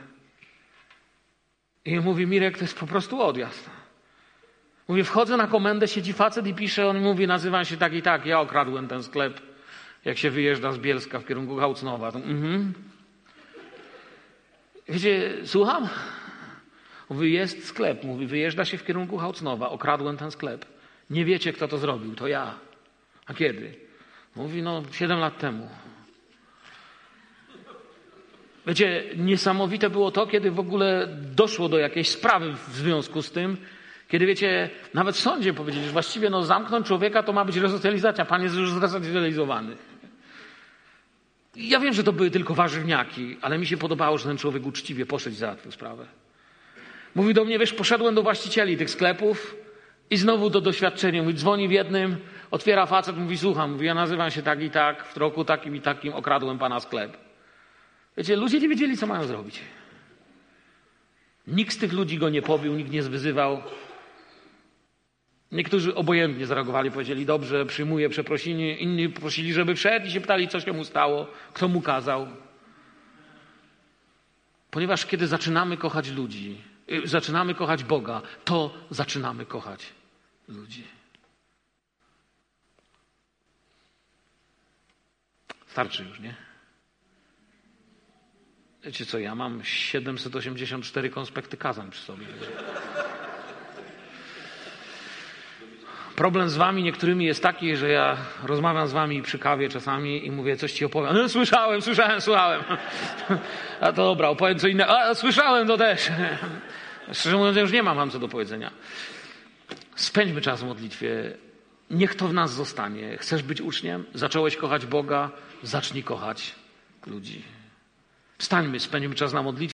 i mówi, Mirek, to jest po prostu odjazd. Mówi, wchodzę na komendę, siedzi facet i pisze, on mówi, nazywam się tak i tak, ja okradłem ten sklep, jak się wyjeżdża z Bielska w kierunku Hałcnowa. Wiecie, słucham? Mówi, jest sklep, mówi, wyjeżdża się w kierunku Hałcnowa, okradłem ten sklep. Nie wiecie, kto to zrobił, to ja. A kiedy? Mówi, 7 lat temu. Wiecie, niesamowite było to, kiedy w ogóle doszło do jakiejś sprawy w związku z tym Kiedy wiecie, nawet w sądzie powiedzieli, że właściwie zamknąć człowieka to ma być resocjalizacja. Pan jest już zresocjalizowany. Ja wiem, że to były tylko warzywniaki, ale mi się podobało, że ten człowiek uczciwie poszedł i załatwił sprawę. Mówi do mnie, wiesz, poszedłem do właścicieli tych sklepów i znowu to doświadczenie. Mówi, dzwoni w jednym, otwiera facet, mówi, słucham, mówi, ja nazywam się tak i tak, w roku takim i takim okradłem pana sklep. Wiecie, ludzie nie wiedzieli, co mają zrobić. Nikt z tych ludzi go nie pobił, nikt nie zwyzywał. Niektórzy obojętnie zareagowali, powiedzieli, dobrze, przyjmuję przeprosiny. Inni prosili, żeby wszedł i się pytali, co się mu stało, kto mu kazał. Ponieważ kiedy zaczynamy kochać ludzi, zaczynamy kochać Boga, to zaczynamy kochać ludzi. Starczy już, nie? Wiecie co, ja mam 784 konspekty kazań przy sobie. Problem z wami niektórymi jest taki, że ja rozmawiam z wami przy kawie czasami i mówię, coś ci opowiem. No, słyszałem. A to dobra, opowiem co innego. A, słyszałem to też. Szczerze mówiąc, ja już nie mam wam co do powiedzenia. Spędźmy czas w modlitwie. Niech to w nas zostanie. Chcesz być uczniem? Zacząłeś kochać Boga? Zacznij kochać ludzi. Wstańmy, spędźmy czas na modlitwie.